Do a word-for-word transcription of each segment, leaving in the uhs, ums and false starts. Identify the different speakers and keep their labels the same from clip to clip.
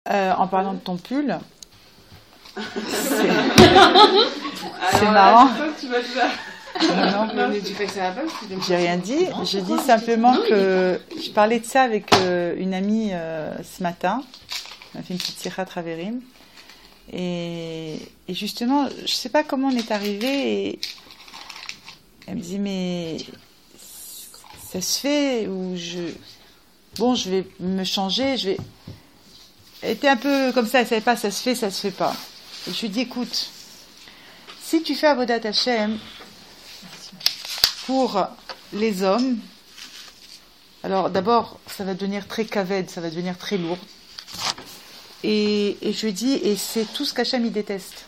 Speaker 1: Euh, en parlant de ton pull, c'est, c'est marrant. Non, non,
Speaker 2: mais tu fais que ça va pas,
Speaker 1: j'ai rien dit. J'ai dit simplement que je parlais de ça avec euh, une amie euh, ce matin. On a fait une petite sira traverim. Et, et justement, je sais pas comment on est arrivé. Et elle me dit, mais ça se fait ou je. Bon, je vais me changer, je vais. Elle était un peu comme ça, elle savait pas, ça se fait, ça se fait pas. Et je lui dis, écoute, si tu fais Avodat Hashem pour les hommes, alors d'abord, ça va devenir très kaved, ça va devenir très lourd. Et, et je lui dis, et c'est tout ce qu'Hachem il déteste.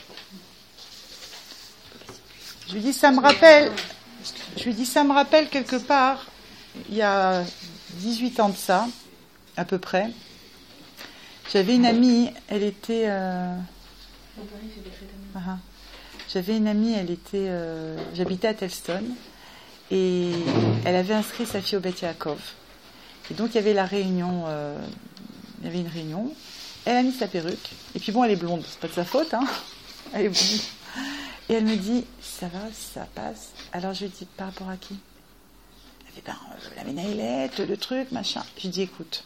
Speaker 1: Je lui dis, ça me rappelle, je lui dis, ça me rappelle quelque part, il y a dix-huit ans de ça, à peu près. J'avais une amie, elle était. Euh... Uh-huh. J'avais une amie, elle était. Euh... J'habitais à Telston et elle avait inscrit sa fille au Beth Yaakov. Et donc il y avait la réunion, euh... il y avait une réunion. Elle a mis sa perruque et puis bon, elle est blonde, c'est pas de sa faute, hein. Elle est blonde. Et elle me dit, ça va, ça passe. Alors je lui dis, par rapport à qui? Elle fait, ben, la ménaillette, le truc, machin. Je lui dis, écoute.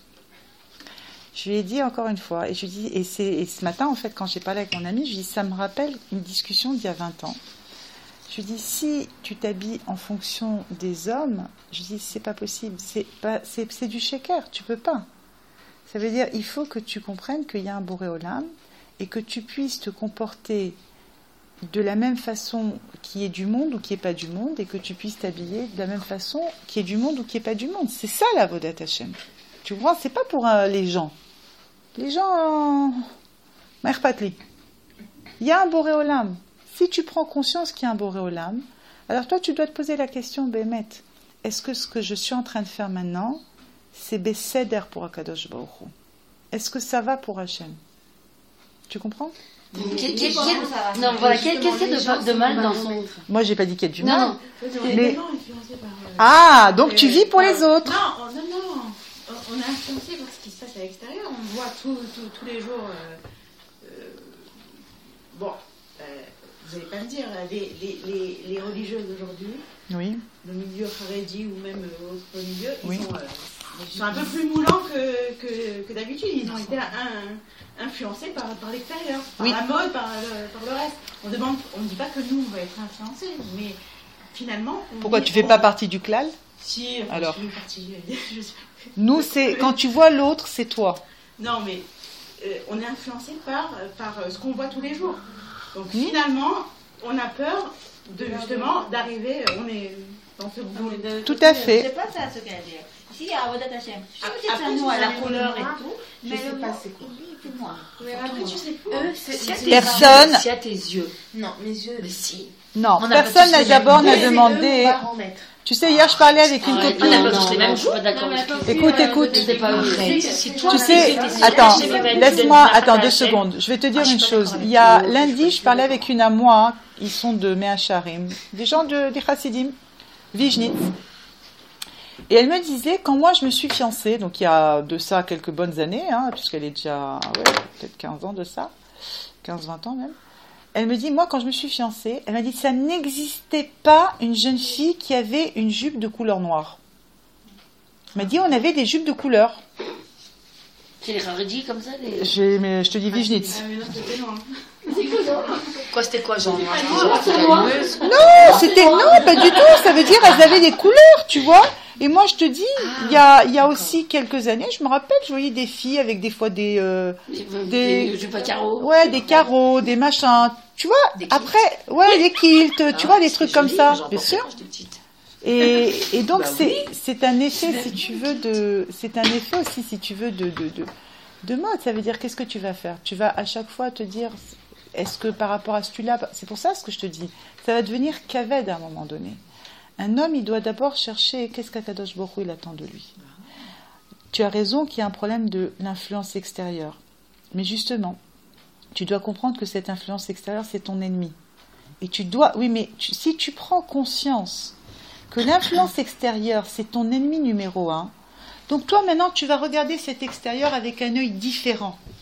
Speaker 1: Je lui ai dit encore une fois, et je lui dis, et, c'est, et ce matin, en fait, quand j'ai parlé avec mon ami, je lui ai dit, ça me rappelle une discussion d'il y a vingt ans. Je lui ai dit, si tu t'habilles en fonction des hommes, je lui ai dit, c'est pas possible, c'est, pas, c'est, c'est du shaker, tu peux pas. Ça veut dire, il faut que tu comprennes qu'il y a un Boré Olam, et que tu puisses te comporter de la même façon qui est du monde ou qui est pas du monde, et que tu puisses t'habiller de la même façon qui est du monde ou qui est pas du monde. C'est ça la Avodat Hashem. Tu vois, c'est pas pour euh, les gens. Les gens, Mère Patli. Il y a un Boré Olam. Si tu prends conscience qu'il y a un Boré Olam, alors toi, tu dois te poser la question, Bémet, est-ce que ce que je suis en train de faire maintenant, c'est Besséder pour Akadosh Baruch Hu? Est-ce que ça va pour Hachem? Tu comprends?
Speaker 3: Quel, quel, quel, non, voilà, qu'est-ce qu'il y a de, de mal dans son...
Speaker 1: Moi, j'ai pas dit qu'il y a du mal.
Speaker 3: Non,
Speaker 1: non. Mais... Ah, donc tu vis pour les autres.
Speaker 2: Non, non, non. On est influencé par ce qui se passe à l'extérieur. On voit tout, tout, tous les jours. Euh, euh, bon, euh, vous n'allez pas me dire, les, les, les, les religieuses d'aujourd'hui,
Speaker 1: oui.
Speaker 2: le milieu Haredi ou même euh, autre milieu,
Speaker 1: oui.
Speaker 2: ils, sont, euh, ils sont un peu plus moulants que, que, que d'habitude. Ils ont été un, influencés par, par l'extérieur, par oui. la mode, par le, par le reste. On demande, on ne dit pas que nous, on va être influencés, mais finalement...
Speaker 1: Pourquoi
Speaker 2: dit,
Speaker 1: tu ne fais
Speaker 2: on...
Speaker 1: pas partie du clal?
Speaker 2: Si, enfin,
Speaker 1: alors.
Speaker 2: Je fais partie, je sais pas.
Speaker 1: Nous, c'est quand tu vois l'autre, c'est toi.
Speaker 2: Non, mais euh, on est influencé par, par euh, ce qu'on voit tous les jours. Donc mmh. finalement, on a peur de justement d'arriver. On est dans ce boulot.
Speaker 1: Tout à fait.
Speaker 3: C'est pas ça ce qu'elle dit. Ici, il y a Avodat Hashem. Je sais que c'est un nom à la couleur et tout, mais
Speaker 2: je sais pas c'est quoi.
Speaker 3: Dis-moi.
Speaker 2: Mais après, tu sais quoi?
Speaker 3: Eux, c'est
Speaker 1: personne.
Speaker 3: Si à tes yeux.
Speaker 2: Non, mes yeux.
Speaker 3: Mais si.
Speaker 1: Non, personne n'a d'abord n'a demandé. Tu sais, hier, je parlais avec une copine.
Speaker 3: On n'a pas tous les mêmes choix, d'accord.
Speaker 1: Écoute, écoute.
Speaker 3: C'est pas vrai.
Speaker 1: Tu sais, attends, laisse-moi, attends deux secondes. Je vais te dire une chose. Il y a lundi, je parlais avec une à moi. Ils sont de Meacharim, des gens de des Chassidim, Vijnitz. Et elle me disait, quand moi je me suis fiancée, donc il y a de ça quelques bonnes années, hein, puisqu'elle est déjà, ouais, peut-être quinze ans de ça, quinze vingt ans même. Elle me dit, moi, quand je me suis fiancée, elle m'a dit, ça n'existait pas une jeune fille qui avait une jupe de couleur noire. Elle m'a dit, on avait des jupes de couleur.
Speaker 3: C'est les raridis comme ça les...
Speaker 1: je, mais, je te dis Vijnitz.
Speaker 2: Ah, mais non, c'était loin.
Speaker 3: Quoi, c'était quoi, genre
Speaker 1: Non, c'était, non, pas du tout. Ça veut dire, elles avaient des couleurs, tu vois. Et moi, je te dis, il ah, y a, il y a aussi quelques années, je me rappelle, je voyais des filles avec des fois des, euh,
Speaker 3: des, des jupes à carreaux.
Speaker 1: Ouais, des carreaux, des machins. Tu vois, après, ouais, des kilts, ah, tu vois, des trucs comme ça, bien sûr. Et, et donc, bah, c'est, oui. c'est un effet, si tu veux, de, c'est un effet aussi, si tu veux, de, de, de, de mode. Ça veut dire, qu'est-ce que tu vas faire? Tu vas à chaque fois te dire, est-ce que par rapport à celui-là, c'est pour ça ce que je te dis, ça va devenir kaved à un moment donné. Un homme, il doit d'abord chercher qu'est-ce qu'Akadosh Baruch Hu il attend de lui. Tu as raison qu'il y a un problème de l'influence extérieure. Mais justement, tu dois comprendre que cette influence extérieure, c'est ton ennemi. Et tu dois... Oui, mais tu, si tu prends conscience que l'influence extérieure, c'est ton ennemi numéro un, donc toi, maintenant, tu vas regarder cet extérieur avec un œil différent.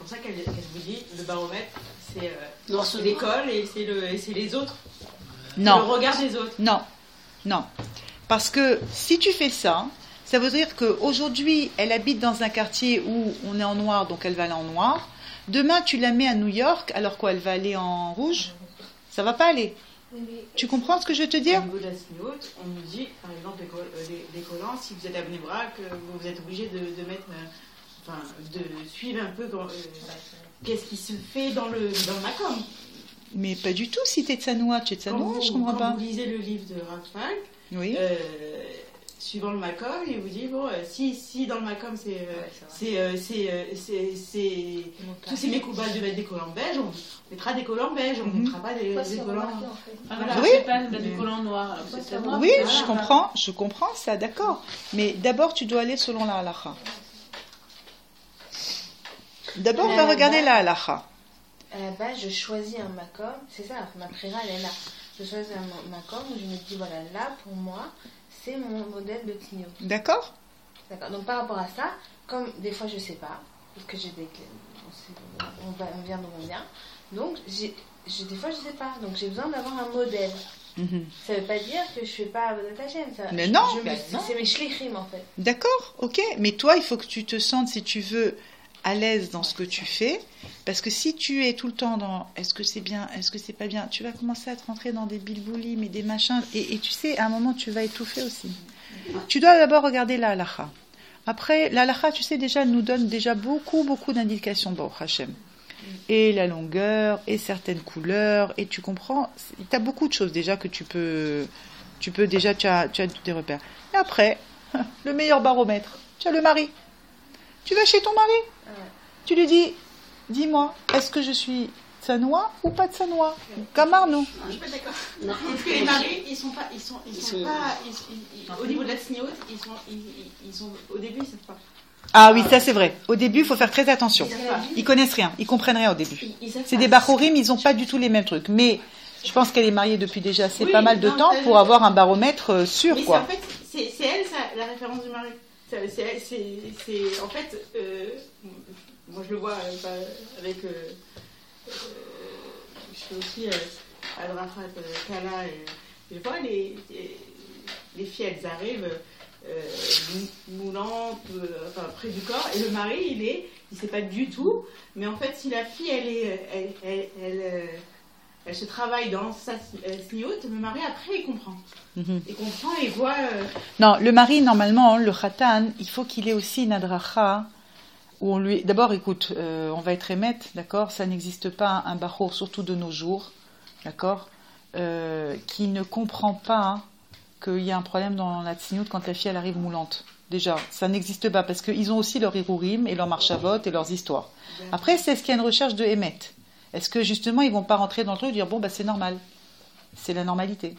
Speaker 2: ça qu'elle, qu'elle vous dit, le baromètre, c'est, euh, non, c'est l'école et c'est, le, et c'est les autres.
Speaker 1: Non.
Speaker 2: C'est le regard des autres.
Speaker 1: Non, non. Parce que si tu fais ça, ça veut dire qu'aujourd'hui, elle habite dans un quartier où on est en noir, donc elle va aller en noir. Demain, tu la mets à New York, alors quoi, elle va aller en rouge? Ça va pas aller. Tu comprends ce que je veux te dire?
Speaker 2: Au niveau de la signote, on nous dit, par exemple, les, col- les, les collants, si vous êtes à Bnei Brak, vous êtes obligé de, de mettre, euh, enfin, de suivre un peu quand, euh, qu'est-ce qui se fait dans le, dans le Macom.
Speaker 1: Mais pas du tout, si t'es de Sanoa, tu es de Sanoa, je comprends
Speaker 2: quand
Speaker 1: pas.
Speaker 2: Quand vous lisez le livre de Raphaël,
Speaker 1: oui.
Speaker 2: euh, suivant le Macom, il vous dit, bon, euh, si, si dans le Macom, c'est, euh, ouais, c'est, euh, c'est, euh, c'est, c'est, tous ces mécoubales de mettre des collants beiges, on mettra des collants beiges, on ne
Speaker 1: mm-hmm.
Speaker 2: mettra pas des, des collants...
Speaker 3: En fait.
Speaker 2: Ah, voilà.
Speaker 1: Oui,
Speaker 2: je sais pas, mettre des collants noirs.
Speaker 1: Oui, je comprends, je comprends ça, d'accord. Mais d'abord, tu dois aller selon la halakha. D'abord, on va regarder la halakha.
Speaker 4: À la base, je choisis un makom, c'est ça, ma prira, elle est là. Je choisis un makom où je me dis, voilà, là, pour moi, c'est mon modèle de tigno.
Speaker 1: D'accord.
Speaker 4: D'accord. Donc, par rapport à ça, comme des fois, je sais pas, parce que j'ai des... On, va, on vient d'où on vient. Donc, j'ai, j'ai, des fois, je sais pas. Donc, j'ai besoin d'avoir un modèle. Mm-hmm. Ça veut pas dire que je fais pas de ta chaîne. Ça,
Speaker 1: mais
Speaker 4: je,
Speaker 1: non,
Speaker 4: je,
Speaker 1: ben
Speaker 4: c'est,
Speaker 1: non.
Speaker 4: C'est mes shlichim, en fait.
Speaker 1: D'accord, ok. Mais toi, il faut que tu te sentes, si tu veux, à l'aise dans ce que tu fais. Parce que si tu es tout le temps dans est-ce que c'est bien, est-ce que c'est pas bien, tu vas commencer à te rentrer dans des bilboulim et des machins. Et, et tu sais, à un moment, tu vas étouffer aussi. Tu dois d'abord regarder la halakha. Après, la halakha, tu sais, déjà, elle nous donne déjà beaucoup, beaucoup d'indications, Baruch Hashem. Et la longueur, et certaines couleurs, et tu comprends, tu as beaucoup de choses déjà que tu peux, tu peux déjà, tu as, tu as des repères. Et après, le meilleur baromètre, tu as le mari. Tu vas chez ton mari, tu lui dis, dis-moi, est-ce que je suis Sanoa ou pas de Sanoa? Camarno.
Speaker 2: Je suis pas d'accord. Non. Parce que les maris, ils sont pas, ils sont, ils, ils sont, sont pas, ils, ils, ils, au niveau de la tignote, ils sont, ils, ils sont, au début, ils savent pas.
Speaker 1: Ah oui, ça c'est vrai. Au début, il faut faire très attention. Ils connaissent rien, ils comprennent rien au début. Ils, ils c'est des bachorim, ils ont pas du tout les mêmes trucs. Mais je pense qu'elle est mariée depuis déjà assez oui, pas mal de non, temps pour avoir un baromètre sûr,
Speaker 2: mais
Speaker 1: quoi.
Speaker 2: C'est, en fait, c'est, c'est elle, ça, la référence du mari. C'est, c'est, c'est, c'est en fait, euh, moi je le vois euh, avec, euh, euh, je fais aussi euh, Al-Rafat, euh, Kala, et des fois les, les, les filles elles arrivent euh, moulantes, euh, enfin près du corps, et le mari il est, il sait pas du tout, mais en fait si la fille elle est, elle, elle, elle, elle elle se travaille dans sa sniout, le mari après il comprend. Mm-hmm. Il comprend et voit. Euh...
Speaker 1: Non, le mari normalement, le khatan, il faut qu'il ait aussi une adracha où on lui. D'abord, écoute, euh, on va être émette, d'accord? Ça n'existe pas un bachour, surtout de nos jours, d'accord, euh, qui ne comprend pas hein, qu'il y a un problème dans la sniout quand la fille elle arrive moulante. Déjà, ça n'existe pas parce qu'ils ont aussi leur irourim et leur marchavot et leurs histoires. Après, c'est ce qu'il y a une recherche de émette. Est-ce que justement ils vont pas rentrer dans le truc et dire bon bah c'est normal, c'est la normalité.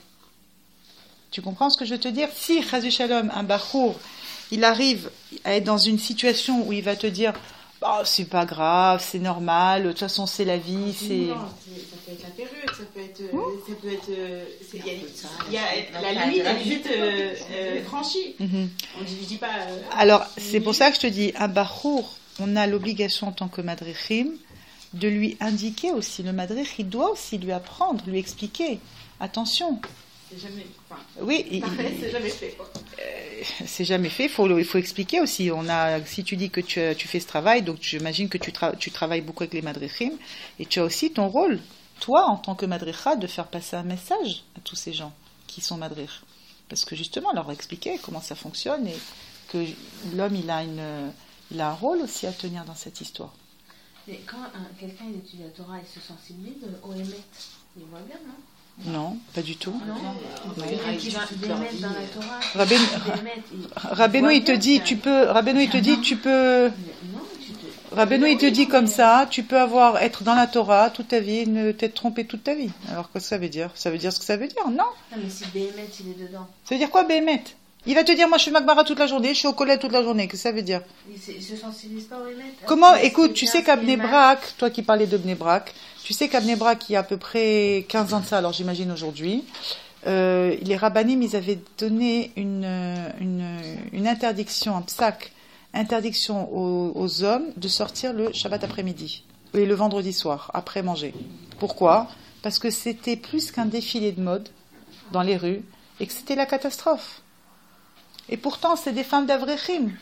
Speaker 1: Tu comprends ce que je veux te dire? Si Chazé Shalom, un bachour, il arrive à être dans une situation où il va te dire oh, c'est pas grave, c'est normal, de toute façon c'est la vie, c'est.
Speaker 2: Non, c'est... ça peut être la perruque, ça peut être, mmh. ça peut être, il y a, il y a la limite est vite euh, euh, franchie. Mm-hmm. On dit, je dis pas. Euh,
Speaker 1: Alors c'est pour ça que je te dis un bachour, on a l'obligation en tant que madrichim de lui indiquer aussi, le madrich, il doit aussi lui apprendre, lui expliquer. Attention.
Speaker 2: C'est jamais, enfin,
Speaker 1: oui,
Speaker 2: parfait, il, c'est jamais fait. Quoi.
Speaker 1: Euh, c'est jamais fait, il faut, il faut expliquer aussi. On a, si tu dis que tu, tu fais ce travail, donc j'imagine que tu, tra- tu travailles beaucoup avec les madrichim, et tu as aussi ton rôle, toi, en tant que madricha, de faire passer un message à tous ces gens qui sont madrich. Parce que justement, leur expliquer comment ça fonctionne, et que l'homme, il a, une, il a un rôle aussi à tenir dans cette histoire.
Speaker 4: Mais quand un, quelqu'un il étudie la Torah, il se sensibilise au émet, il voit bien, non?
Speaker 1: Non, pas du tout.
Speaker 4: Non, non. Quelqu'un qui va d'émettre dans la Torah.
Speaker 1: Rabbeinu, Rabbeinu il te dit, tu peux. Rabbeinu il te dit, tu peux. Non, tu te... Rabbeinu il te dit comme ça, tu peux avoir être dans la Torah toute ta vie, ne t'être trompé toute ta vie. Alors qu'est-ce que ça veut dire? Ça veut dire ce que ça veut dire, non?
Speaker 4: Non, mais si Béhémet il est dedans.
Speaker 1: Ça veut dire quoi Béhémet? Il va te dire, moi je suis Magbara toute la journée, je suis au collège toute la journée. Qu'est-ce que ça veut dire?
Speaker 4: Il se sensibilise pas au émet.
Speaker 1: Comment? Écoute, tu sais qu'à Bnei Brak, toi qui parlais de Bnei Brak, tu sais qu'à Bnei Brak, il y a à peu près quinze ans de ça, alors j'imagine aujourd'hui, euh, les rabbanim, ils avaient donné une, une, une interdiction, un psak, interdiction aux, aux hommes de sortir le Shabbat après-midi. et le vendredi soir, après manger. Pourquoi ? Parce que c'était plus qu'un défilé de mode dans les rues et que c'était la catastrophe. Et pourtant, c'est des femmes d'avrechim.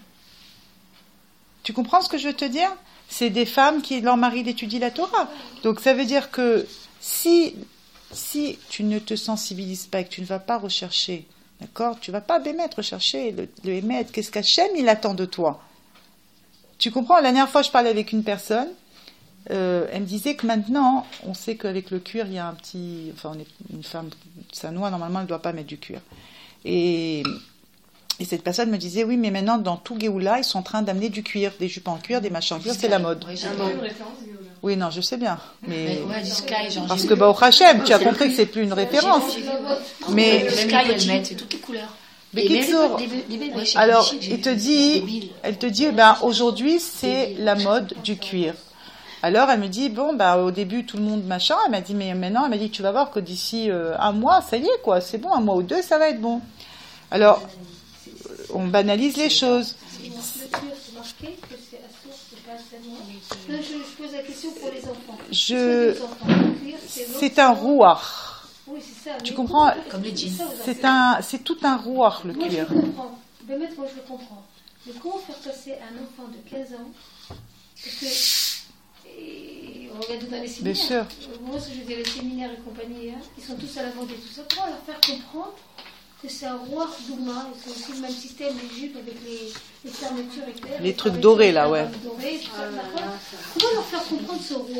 Speaker 1: Tu comprends ce que je veux te dire ? C'est des femmes qui, leur mari étudie la Torah. Donc ça veut dire que si, si tu ne te sensibilises pas et que tu ne vas pas rechercher, d'accord ? Tu ne vas pas bémettre, rechercher le, le émettre. Qu'est-ce qu'Hachem, il attend de toi ? Tu comprends ? La dernière fois, je parlais avec une personne. Euh, elle me disait que maintenant, on sait qu'avec le cuir, il y a un petit... Enfin, on est une femme sanois, normalement, elle ne doit pas mettre du cuir. Et, et cette personne me disait, oui, mais maintenant, dans tout Géoula, ils sont en train d'amener du cuir, des jupes en cuir, des machins en cuir, c'est la mode.
Speaker 3: Oui, j'ai une référence Géoula.
Speaker 1: Oui, non, je sais bien. Mais...
Speaker 3: Ouais, du Sky, genre,
Speaker 1: parce que, bah, au Hachem, tu as compris que c'est plus une référence. Mais...
Speaker 3: Le Sky, elle met, c'est toutes les couleurs.
Speaker 1: Mais Kitsour, alors, il te dit, elle te dit, ben, aujourd'hui, c'est la mode du cuir. Alors, elle me dit, bon, bah, au début, tout le monde, machin. Elle m'a dit, mais maintenant, elle m'a dit, tu vas voir que d'ici euh, un mois, ça y est, quoi, c'est bon, un mois ou deux, ça va être bon. Alors, on banalise les choses.
Speaker 5: Le cuir, c'est marqué que c'est assourd, c'est pas seulement. Non, je, je pose la question pour les enfants.
Speaker 1: Je...
Speaker 5: Les enfants. Le cuir, c'est,
Speaker 1: c'est un rouar.
Speaker 5: Oui, c'est ça.
Speaker 1: Tu comprends ?
Speaker 3: Comme les jeans.
Speaker 1: C'est un, c'est tout un rouar, le
Speaker 5: moi,
Speaker 1: cuir.
Speaker 5: Je comprends. Ben, moi, je le comprends. Mais comment faire passer un enfant de quinze ans ? Parce que. Et on regarde dans les séminaires.
Speaker 1: Bien sûr.
Speaker 5: Moi, ce que je dis, les séminaires et compagnie, hein, ils sont tous à la vente et tout ça. Comment leur faire comprendre que c'est un roi Douma, et c'est aussi le même système, les jupes avec les, les fermetures éclairs.
Speaker 1: Les trucs dorés, là, ouais.
Speaker 5: Dorés, tout ça, d'accord. Comment leur faire comprendre ce roi ?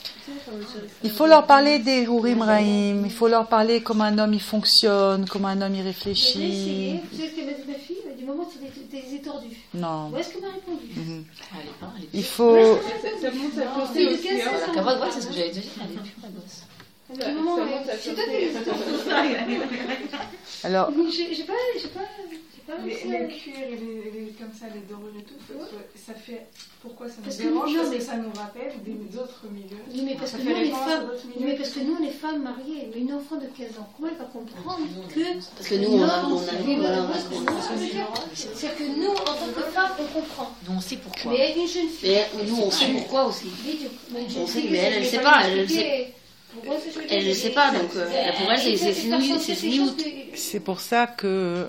Speaker 1: Il faut leur parler des Hurim Raïm, il faut leur parler comment un homme il fonctionne, comment un homme il réfléchit.
Speaker 5: Vous savez ce qu'elle m'a dit, ma fille ? Elle m'a dit, maman, t'es des étordus.
Speaker 1: Non.
Speaker 5: Où est-ce qu'elle m'a répondu ?
Speaker 1: Mm-hmm.
Speaker 3: Elle est pas, elle est
Speaker 1: Il faut...
Speaker 2: Ça monte à
Speaker 5: Non,
Speaker 2: penser
Speaker 5: c'est de
Speaker 2: aussi.
Speaker 5: quinze
Speaker 2: hein.
Speaker 5: ans.
Speaker 3: Cavotte, voilà, c'est ce que j'allais te dire. Elle est pure, la gosse.
Speaker 5: Elle m'a dit, maman,
Speaker 2: Ça monte à
Speaker 5: c'est toi qui
Speaker 1: Alors,
Speaker 5: J'ai j'ai pas, j'ai pas, j'ai pas
Speaker 6: Les,
Speaker 5: réussi
Speaker 6: les
Speaker 5: à-
Speaker 6: cuirs et les, les- comme ça, les dorures et tout, faut- faut- ça fait. Pourquoi ça nous
Speaker 5: Parce que
Speaker 6: dérange
Speaker 5: nous,
Speaker 6: Parce
Speaker 5: mais-
Speaker 6: que ça nous rappelle des autres milieux.
Speaker 5: Oui, mais parce
Speaker 6: Ça
Speaker 5: que
Speaker 6: fait
Speaker 5: nous, les
Speaker 6: référence à
Speaker 5: femmes,
Speaker 6: d'autres
Speaker 5: oui,
Speaker 6: milieux.
Speaker 5: mais parce que nous, les femmes mariées, mais une enfant de quinze ans, comment elle va comprendre que.
Speaker 7: Parce que nous, on a- on a-
Speaker 5: Mais
Speaker 7: voilà,
Speaker 5: moi,
Speaker 7: on a-
Speaker 5: ce que je veux dire, c'est que nous, en tant que femmes, on comprend.
Speaker 3: Nous, on sait pourquoi.
Speaker 5: Mais une jeune fille.
Speaker 7: Mais nous, on sait pourquoi aussi.
Speaker 5: Bidou, mais une jeune
Speaker 7: On sait,
Speaker 5: fille,
Speaker 7: mais elle,
Speaker 5: ça,
Speaker 7: elle
Speaker 5: je
Speaker 7: sait
Speaker 5: vais
Speaker 7: pas,
Speaker 5: lui
Speaker 7: elle, elle
Speaker 5: expliquer. Pourquoi c'est ce que je
Speaker 7: Elle
Speaker 5: dis
Speaker 7: ne sait pas, donc euh, pour elle, c'est- c'est
Speaker 5: Et
Speaker 7: fini,
Speaker 5: personne
Speaker 7: c'est
Speaker 5: ne fait
Speaker 7: fini
Speaker 5: chose
Speaker 7: août.
Speaker 5: que-
Speaker 1: c'est pour ça que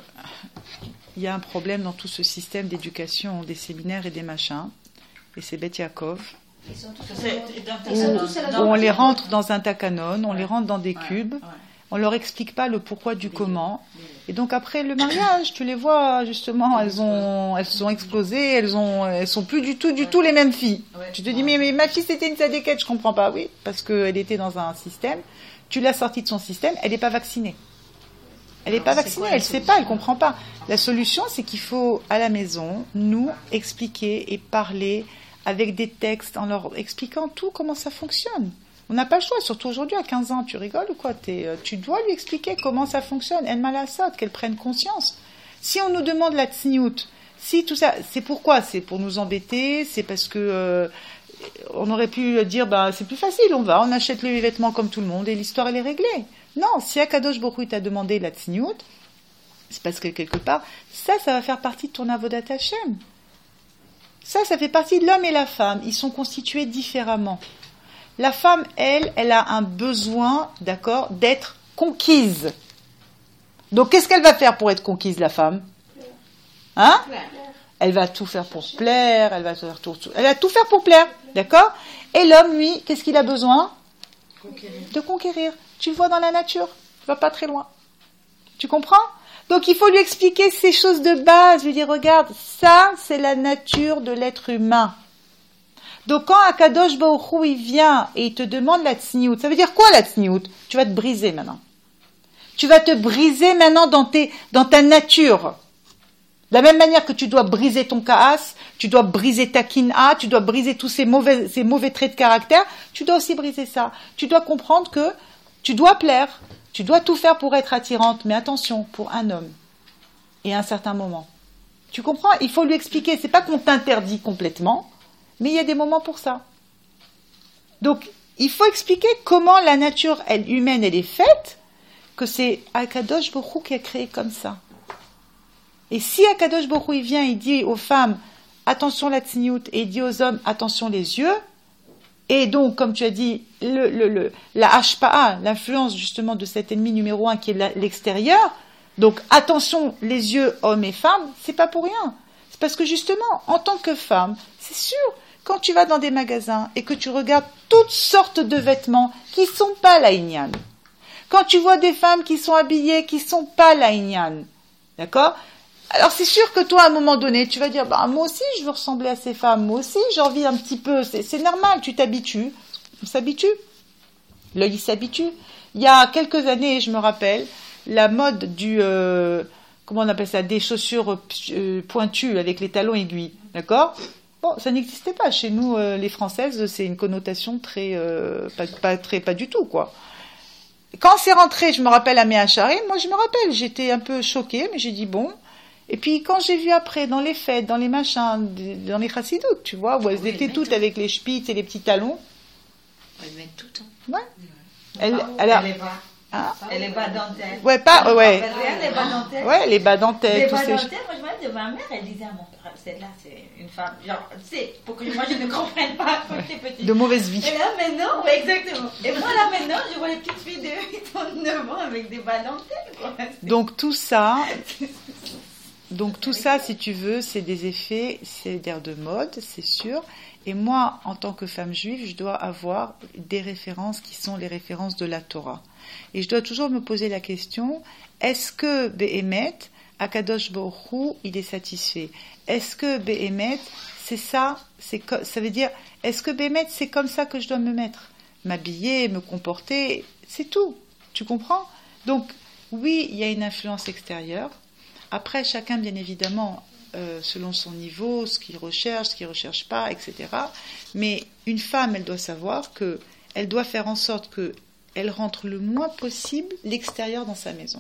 Speaker 1: il y a un problème dans tout ce système d'éducation, des séminaires et des machins. Et c'est Beth Yaakov.
Speaker 5: Ils sont tous à la
Speaker 2: C'est-
Speaker 5: mode.
Speaker 2: dans-
Speaker 5: Ils sont tous à la
Speaker 1: Où on
Speaker 5: mode.
Speaker 1: les rentre dans un takanon, on les rentre dans des
Speaker 2: Ouais,
Speaker 1: cubes,
Speaker 2: ouais.
Speaker 1: on leur explique pas le pourquoi du comment. Et donc après le mariage, tu les vois justement, elles ont, elles sont explosées, elles ont, elles sont plus du tout, du tout les mêmes filles.
Speaker 2: Ouais.
Speaker 1: Tu te dis mais, mais ma fille c'était une sadéquette, je comprends pas, oui, parce qu'elle était dans un système. Tu l'as sortie de son système, elle n'est pas vaccinée. Elle n'est pas
Speaker 3: c'est
Speaker 1: vaccinée,
Speaker 3: quoi la
Speaker 1: elle ne sait pas, elle ne comprend pas. La solution, c'est qu'il faut, à la maison, nous expliquer et parler avec des textes, en leur expliquant tout, comment ça fonctionne. On n'a pas le choix, surtout aujourd'hui, à quinze ans. Tu rigoles ou quoi? T'es, euh, Tu dois lui expliquer comment ça fonctionne. En malasot, qu'elle prenne conscience. Si on nous demande la tsniout, si tout ça, c'est pourquoi? C'est pour nous embêter, c'est parce que... euh, on aurait pu dire, bah, c'est plus facile, on va, on achète les vêtements comme tout le monde et l'histoire, elle est réglée. Non, si Akadosh Baruch Hu t'a demandé la tsniout, c'est parce que quelque part, ça, ça va faire partie de ton avodat Hashem. Ça, ça fait partie de l'homme et la femme. Ils sont constitués différemment. La femme, elle, elle a un besoin, d'accord, d'être conquise. Donc, qu'est-ce qu'elle va faire pour être conquise, la femme? Hein? Elle va tout faire pour plaire, elle va faire tout, tout- elle va tout faire pour plaire, d'accord? Et l'homme, lui, qu'est-ce qu'il a besoin?
Speaker 7: Conquérir.
Speaker 1: De conquérir. Tu le vois dans la nature, tu vas pas très loin. Tu comprends? Donc il faut lui expliquer ces choses de base, lui dire regarde, ça c'est la nature de l'être humain. Donc quand Akadosh Baruch Hu il vient et il te demande la tsniout, ça veut dire quoi la tsniout? Tu vas te briser maintenant. Tu vas te briser maintenant dans tes dans ta nature. De la même manière que tu dois briser ton kaas, tu dois briser ta kina, tu dois briser tous ces mauvais, ces mauvais traits de caractère, tu dois aussi briser ça. Tu dois comprendre que tu dois plaire, tu dois tout faire pour être attirante, mais attention, pour un homme et à un certain moment. Tu comprends? Il faut lui expliquer, c'est pas qu'on t'interdit complètement, mais il y a des moments pour ça. Donc, il faut expliquer comment la nature elle, humaine, elle est faite, que c'est Akadosh Baruch Hu qui a créé comme ça. Et si Akadosh Baruch Hu il vient, il dit aux femmes attention la tsniout et il dit aux hommes attention les yeux, Et donc, comme tu as dit, le, le, le, la hashpa'a, l'influence justement de cet ennemi numéro un qui est la, l'extérieur. Donc, attention, les yeux hommes et femmes, c'est pas pour rien. C'est parce que justement, en tant que femme, c'est sûr, quand tu vas dans des magasins et que tu regardes toutes sortes de vêtements qui sont pas la Inyan, quand tu vois des femmes qui sont habillées qui sont pas la Inyan, d'accord? Alors c'est sûr que toi, à un moment donné, tu vas dire, bah moi aussi, je veux ressembler à ces femmes, moi aussi, j'ai envie un petit peu, c'est, c'est normal, tu t'habitues, on s'habitue, l'œil il s'habitue. Il y a quelques années, je me rappelle, la mode du, euh, comment on appelle ça, des chaussures euh, pointues avec les talons aiguilles, d'accord? Bon, ça n'existait pas chez nous, euh, les Françaises, c'est une connotation très, euh, pas, pas très, pas du tout, quoi. Quand c'est rentré, je me rappelle à Mea Sharim, moi je me rappelle, j'étais un peu choquée, mais j'ai dit bon. Et puis quand j'ai vu après, dans les fêtes, dans les machins, dans les chassidoutes, tu vois, où elles oui, étaient toutes avec les spitz et les petits talons.
Speaker 3: Elles mettent tout. Hein.
Speaker 1: Ouais. Elle, elle, a...
Speaker 8: elle est bas.
Speaker 1: Hein?
Speaker 8: Elle est bas dentelle.
Speaker 1: Ouais, pas, ouais.
Speaker 8: Les bas dentelles.
Speaker 1: Ouais, les bas dentelles.
Speaker 8: Les
Speaker 1: tous
Speaker 8: bas
Speaker 1: ces...
Speaker 8: dentelles, moi je vois de ma mère, elle disait à mon père, celle-là c'est une femme, genre, tu sais, pour que moi je ne comprenne pas quand j'étais petite.
Speaker 1: De mauvaise vie.
Speaker 8: Et là maintenant, ouais, exactement. Et moi là maintenant, je vois les petites filles de huit ans, neuf ans avec des bas dentelles, quoi.
Speaker 1: Donc tout ça... Donc tout ça, si tu veux, c'est des effets, c'est d'air de mode, c'est sûr. Et moi, en tant que femme juive, je dois avoir des références qui sont les références de la Torah. Et je dois toujours me poser la question, est-ce que Behemet, Akadosh Baruch Hu, il est satisfait? Est-ce que Behemet, c'est ça, c'est, ça veut dire, est-ce que Behemet, c'est comme ça que je dois me mettre? M'habiller, me comporter, c'est tout. Tu comprends? Donc, oui, il y a une influence extérieure. Après, chacun, bien évidemment, euh, selon son niveau, ce qu'il recherche, ce qu'il ne recherche pas, et cetera. Mais une femme, elle doit savoir qu'elle doit faire en sorte qu'elle rentre le moins possible l'extérieur dans sa maison.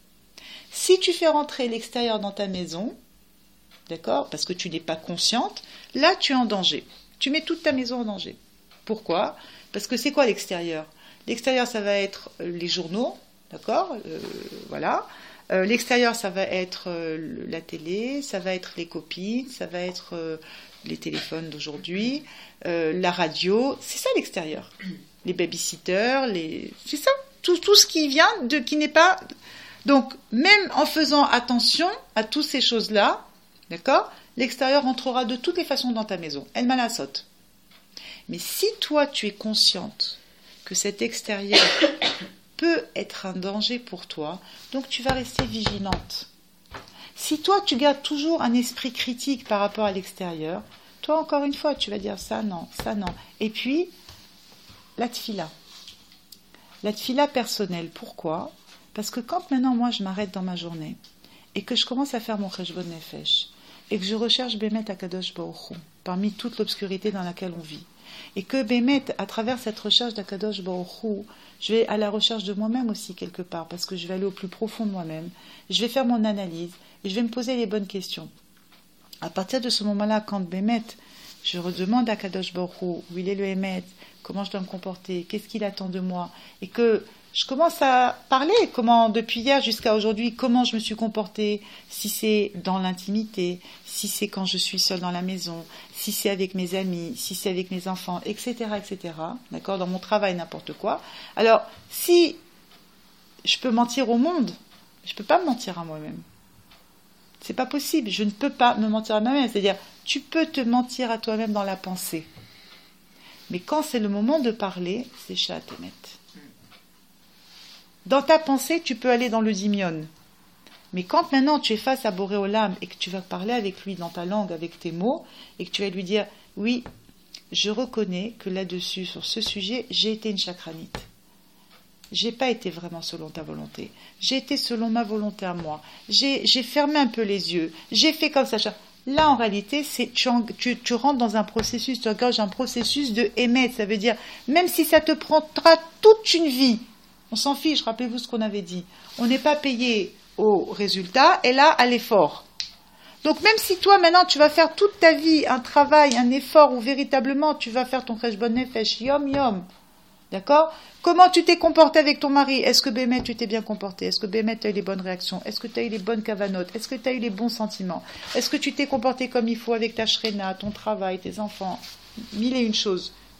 Speaker 1: Si tu fais rentrer l'extérieur dans ta maison, d'accord, parce que tu n'es pas consciente, là, tu es en danger. Tu mets toute ta maison en danger. Pourquoi? Parce que c'est quoi l'extérieur? L'extérieur, ça va être les journaux, d'accord, euh, voilà. Euh, l'extérieur, ça va être euh, la télé, ça va être les copines, ça va être euh, les téléphones d'aujourd'hui, euh, la radio, c'est ça l'extérieur. Les babysitters, les... c'est ça, tout, tout ce qui vient de qui n'est pas... Donc, même en faisant attention à toutes ces choses-là, d'accord, l'extérieur rentrera de toutes les façons dans ta maison. Elle m'a la saute. Mais si toi, tu es consciente que cet extérieur peut être un danger pour toi, donc tu vas rester vigilante. Si toi, tu gardes toujours un esprit critique par rapport à l'extérieur, toi, encore une fois, tu vas dire ça, non, ça, non. Et puis, la tfila. La tfila personnelle, pourquoi? Parce que quand maintenant, moi, je m'arrête dans ma journée et que je commence à faire mon cheshbon nefesh et que je recherche Bémet Akadosh Baruch Hu, parmi toute l'obscurité dans laquelle on vit, et que Bémet, à travers cette recherche d'Akadosh Baruch Hu, je vais à la recherche de moi-même aussi quelque part, parce que je vais aller au plus profond de moi-même, je vais faire mon analyse, et je vais me poser les bonnes questions. À partir de ce moment-là, quand Bémet, je redemande à Akadosh Baruch Hu, où il est le Hémet, comment je dois me comporter, qu'est-ce qu'il attend de moi, et que je commence à parler, comment, depuis hier jusqu'à aujourd'hui, comment je me suis comportée, si c'est dans l'intimité, si c'est quand je suis seule dans la maison, si c'est avec mes amis, si c'est avec mes enfants, et cetera, et cetera. D'accord, dans mon travail, n'importe quoi. Alors, si je peux mentir au monde, je ne peux pas me mentir à moi-même. C'est pas possible, je ne peux pas me mentir à moi-même. C'est-à-dire, tu peux te mentir à toi-même dans la pensée. Mais quand c'est le moment de parler, c'est Shahatemet. Dans ta pensée, tu peux aller dans le dimion. Mais quand maintenant tu es face à Boré Olam et que tu vas parler avec lui dans ta langue, avec tes mots, et que tu vas lui dire, oui, je reconnais que là-dessus, sur ce sujet, j'ai été une chakranite. J'ai pas été vraiment selon ta volonté. J'ai été selon ma volonté à moi. J'ai, j'ai fermé un peu les yeux. J'ai fait comme ça. Là, en réalité, c'est, tu, tu, tu rentres dans un processus, tu engages un processus de émettre. Ça veut dire, même si ça te prendra toute une vie, on s'en fiche, rappelez-vous ce qu'on avait dit. On n'est pas payé au résultat, et là, à l'effort. Donc, même si toi, maintenant, tu vas faire toute ta vie un travail, un effort, où véritablement, tu vas faire ton cheshbon nefesh, yom yom, d'accord? Comment tu t'es comporté avec ton mari? Est-ce que Bémet, tu t'es bien comporté? Est-ce que Bémet, tu as eu les bonnes réactions? Est-ce que tu as eu les bonnes cavanotes? Est-ce que tu as eu les bons sentiments? Est-ce que tu t'es comporté comme il faut avec ta shrena, ton travail, tes enfants? Mille et une choses.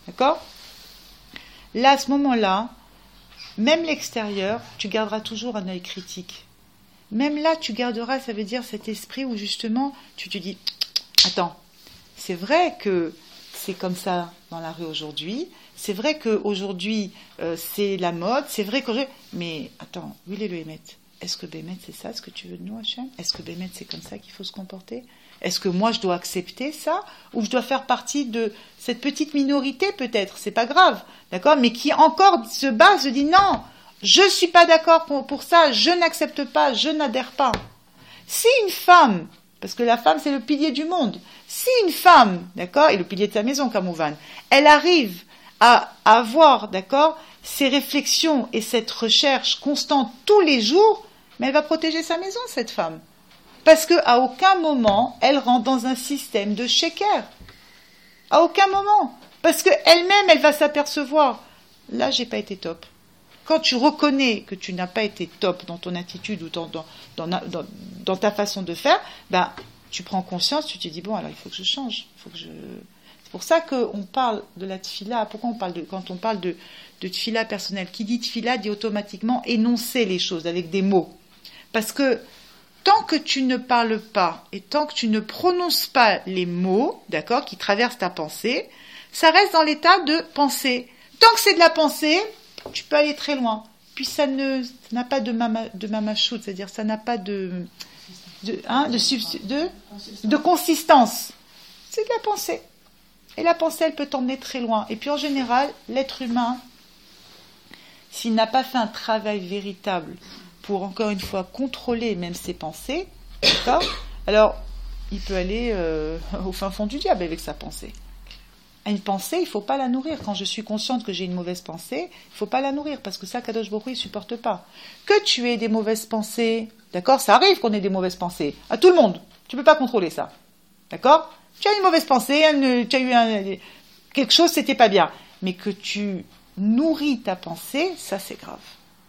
Speaker 1: D'accord? Là, à ce moment-là, même l'extérieur, tu garderas toujours un œil critique. Même là, tu garderas, ça veut dire cet esprit où justement, tu te dis, attends, c'est vrai que c'est comme ça dans la rue aujourd'hui, c'est vrai qu'aujourd'hui, euh, c'est la mode, c'est vrai que... Mais attends, où est le Bémet? Est-ce que Bémet, c'est ça ce que tu veux de nous, Hachem? Est-ce que Bémet, c'est comme ça qu'il faut se comporter? Est-ce que moi, je dois accepter ça? Ou je dois faire partie de cette petite minorité, peut-être? C'est pas grave, d'accord? Mais qui encore se bat, se dit non, je ne suis pas d'accord pour, pour ça, je n'accepte pas, je n'adhère pas. Si une femme, parce que la femme, c'est le pilier du monde, si une femme, d'accord, et le pilier de sa maison, Kamouvan, elle arrive à, à avoir, d'accord, ces réflexions et cette recherche constante tous les jours, mais elle va protéger sa maison, cette femme. Parce qu'à aucun moment, elle rentre dans un système de shaker. À aucun moment. Parce qu'elle-même, elle va s'apercevoir, là, j'ai pas été top. Quand tu reconnais que tu n'as pas été top dans ton attitude ou dans, dans, dans, dans, dans ta façon de faire, ben, tu prends conscience, tu te dis, bon, alors il faut que je change. Il faut que je... C'est pour ça qu'on parle de la tfila. Pourquoi on parle de, quand on parle de, de tfila personnelle? Qui dit tfila dit automatiquement énoncer les choses avec des mots. Parce que tant que tu ne parles pas et tant que tu ne prononces pas les mots, d'accord, qui traversent ta pensée, ça reste dans l'état de pensée. Tant que c'est de la pensée, tu peux aller très loin. Puis ça ne ça n'a pas de mama, de mamachout, c'est-à-dire ça n'a pas de de, hein, de, de, de consistance. C'est de la pensée. Et la pensée, elle peut t'emmener très loin. Et puis en général, l'être humain, s'il n'a pas fait un travail véritable pour, encore une fois, contrôler même ses pensées, d'accord, alors il peut aller euh, au fin fond du diable avec sa pensée. Une pensée, il ne faut pas la nourrir. Quand je suis consciente que j'ai une mauvaise pensée, il ne faut pas la nourrir, parce que ça, Kadosh Baruch Hu, il ne supporte pas. Que tu aies des mauvaises pensées, d'accord, ça arrive qu'on ait des mauvaises pensées, à tout le monde, tu ne peux pas contrôler ça, d'accord? Tu as une mauvaise pensée, tu as eu un, quelque chose, c'était pas bien, mais que tu nourris ta pensée, ça c'est grave.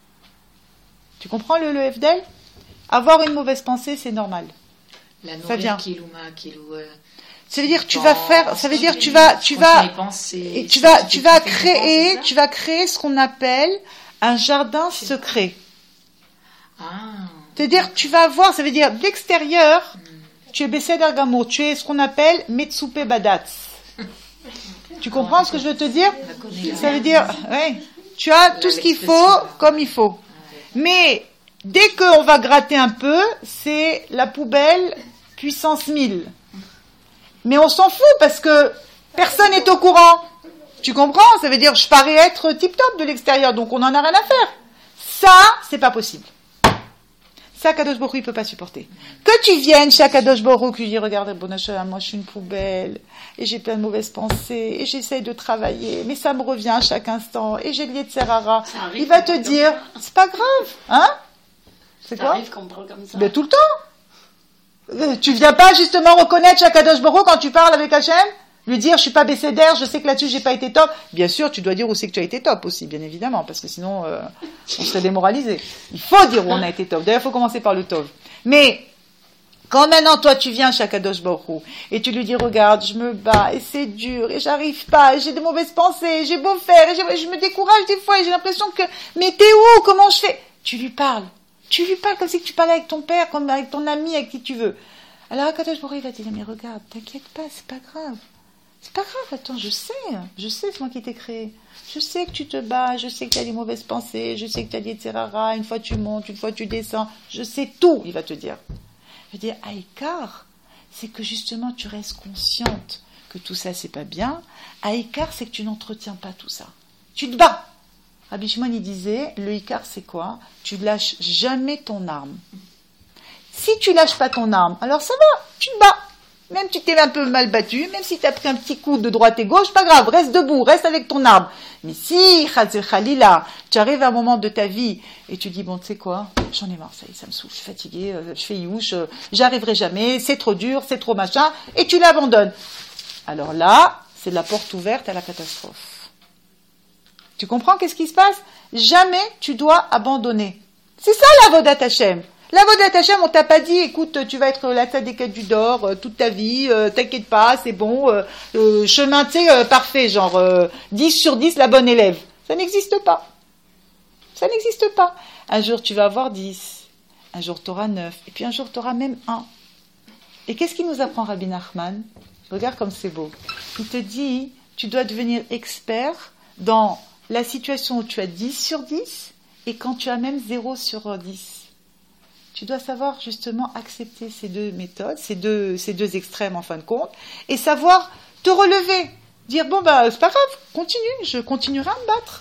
Speaker 1: Tu comprends le, le F D L? Avoir une mauvaise pensée, c'est normal.
Speaker 9: La
Speaker 1: ça vient.
Speaker 9: Kilouma, kilou, euh,
Speaker 1: ça veut dire tu vas faire, ça veut dire tu vas, tu vas, et tu vas, tu vas créer, tu vas créer ce qu'on appelle un jardin secret.
Speaker 9: Ah.
Speaker 1: C'est-à-dire tu vas voir, ça veut dire de l'extérieur, tu es Besséder Gamour, tu es ce qu'on appelle Metsupe Badatz. Tu comprends ce que je veux te dire? Ça veut dire, ouais, tu as tout ce qu'il faut comme il faut. Mais dès qu'on va gratter un peu, c'est la poubelle puissance mille. Mais on s'en fout parce que personne n'est au courant. Tu comprends? Ça veut dire je parais être tip-top de l'extérieur, donc on n'en a rien à faire. Ça, c'est pas possible. Ça, Kadosh Baruch Hu, il peut pas supporter. Que tu viennes chez Kadosh Baruch Hu, tu dis, regarde, bon Hachem, moi je suis une poubelle, et j'ai plein de mauvaises pensées, et j'essaye de travailler, mais ça me revient à chaque instant, et j'ai le Yetzer Hara. Il va te dire, c'est pas grave, hein? C'est quoi? Ça
Speaker 7: arrive qu'on parle comme ça.
Speaker 1: Mais tout le temps. Tu viens pas justement reconnaître chez Kadosh Baruch Hu quand tu parles avec Hachem? Lui dire, je suis pas Besséder, je sais que là-dessus j'ai pas été top. Bien sûr, tu dois dire où c'est que tu as été top aussi, bien évidemment, parce que sinon, euh, on serait démoralisé. Il faut dire où on a été top. D'ailleurs, il faut commencer par le tov. Mais, quand maintenant, toi, tu viens chez Kadosh Baruch Hu, et tu lui dis, regarde, je me bats, et c'est dur, et j'arrive pas, et j'ai de mauvaises pensées, j'ai beau faire, et je me décourage des fois, et j'ai l'impression que, mais t'es où? Comment je fais? Tu lui parles. Tu lui parles comme si tu parlais avec ton père, comme avec ton ami, avec qui tu veux. Alors, Kadosh Baruch Hu va te dire, mais regarde, t'inquiète pas, c'est pas grave. C'est pas grave, attends, je sais, je sais, c'est moi qui t'ai créé. Je sais que tu te bats, je sais que tu as des mauvaises pensées, je sais que tu as des terraras, une fois tu montes, une fois tu descends, je sais tout, il va te dire. Il va dire, à écart, c'est que justement tu restes consciente que tout ça c'est pas bien. À écart, c'est que tu n'entretiens pas tout ça. Tu te bats. Rabbi Shimon, il disait, le écart c'est quoi? Tu lâches jamais ton arme. Si tu lâches pas ton arme, alors ça va, tu te bats. Même si tu t'es un peu mal battu, même si tu as pris un petit coup de droite et gauche, pas grave, reste debout, reste avec ton arbre. Mais si, Khalila, tu arrives à un moment de ta vie et tu dis, bon, tu sais quoi, j'en ai marre, ça y est, ça me saoule, je suis fatiguée, je fais youche, j'arriverai jamais, c'est trop dur, c'est trop machin, et tu l'abandonnes. Alors là, c'est la porte ouverte à la catastrophe. Tu comprends qu'est-ce qui se passe? Jamais tu dois abandonner. C'est ça la Vodat Hashem. La Vodat Hashem, on t'a pas dit, écoute, tu vas être la tzadéka du Dor euh, toute ta vie, euh, t'inquiète pas, c'est bon, euh, euh, chemin, tu sais, euh, parfait, genre euh, dix sur dix, la bonne élève. Ça n'existe pas. Ça n'existe pas. Un jour, tu vas avoir dix, un jour, tu auras neuf, et puis un jour, tu auras même un. Et qu'est-ce qu'il nous apprend Rabbi Nachman? Regarde comme c'est beau. Il te dit, tu dois devenir expert dans la situation où tu as dix sur dix, et quand tu as même zéro sur dix. Tu dois savoir justement accepter ces deux méthodes, ces deux, ces deux extrêmes en fin de compte, et savoir te relever. Dire, bon, bah, c'est pas grave, continue, je continuerai à me battre.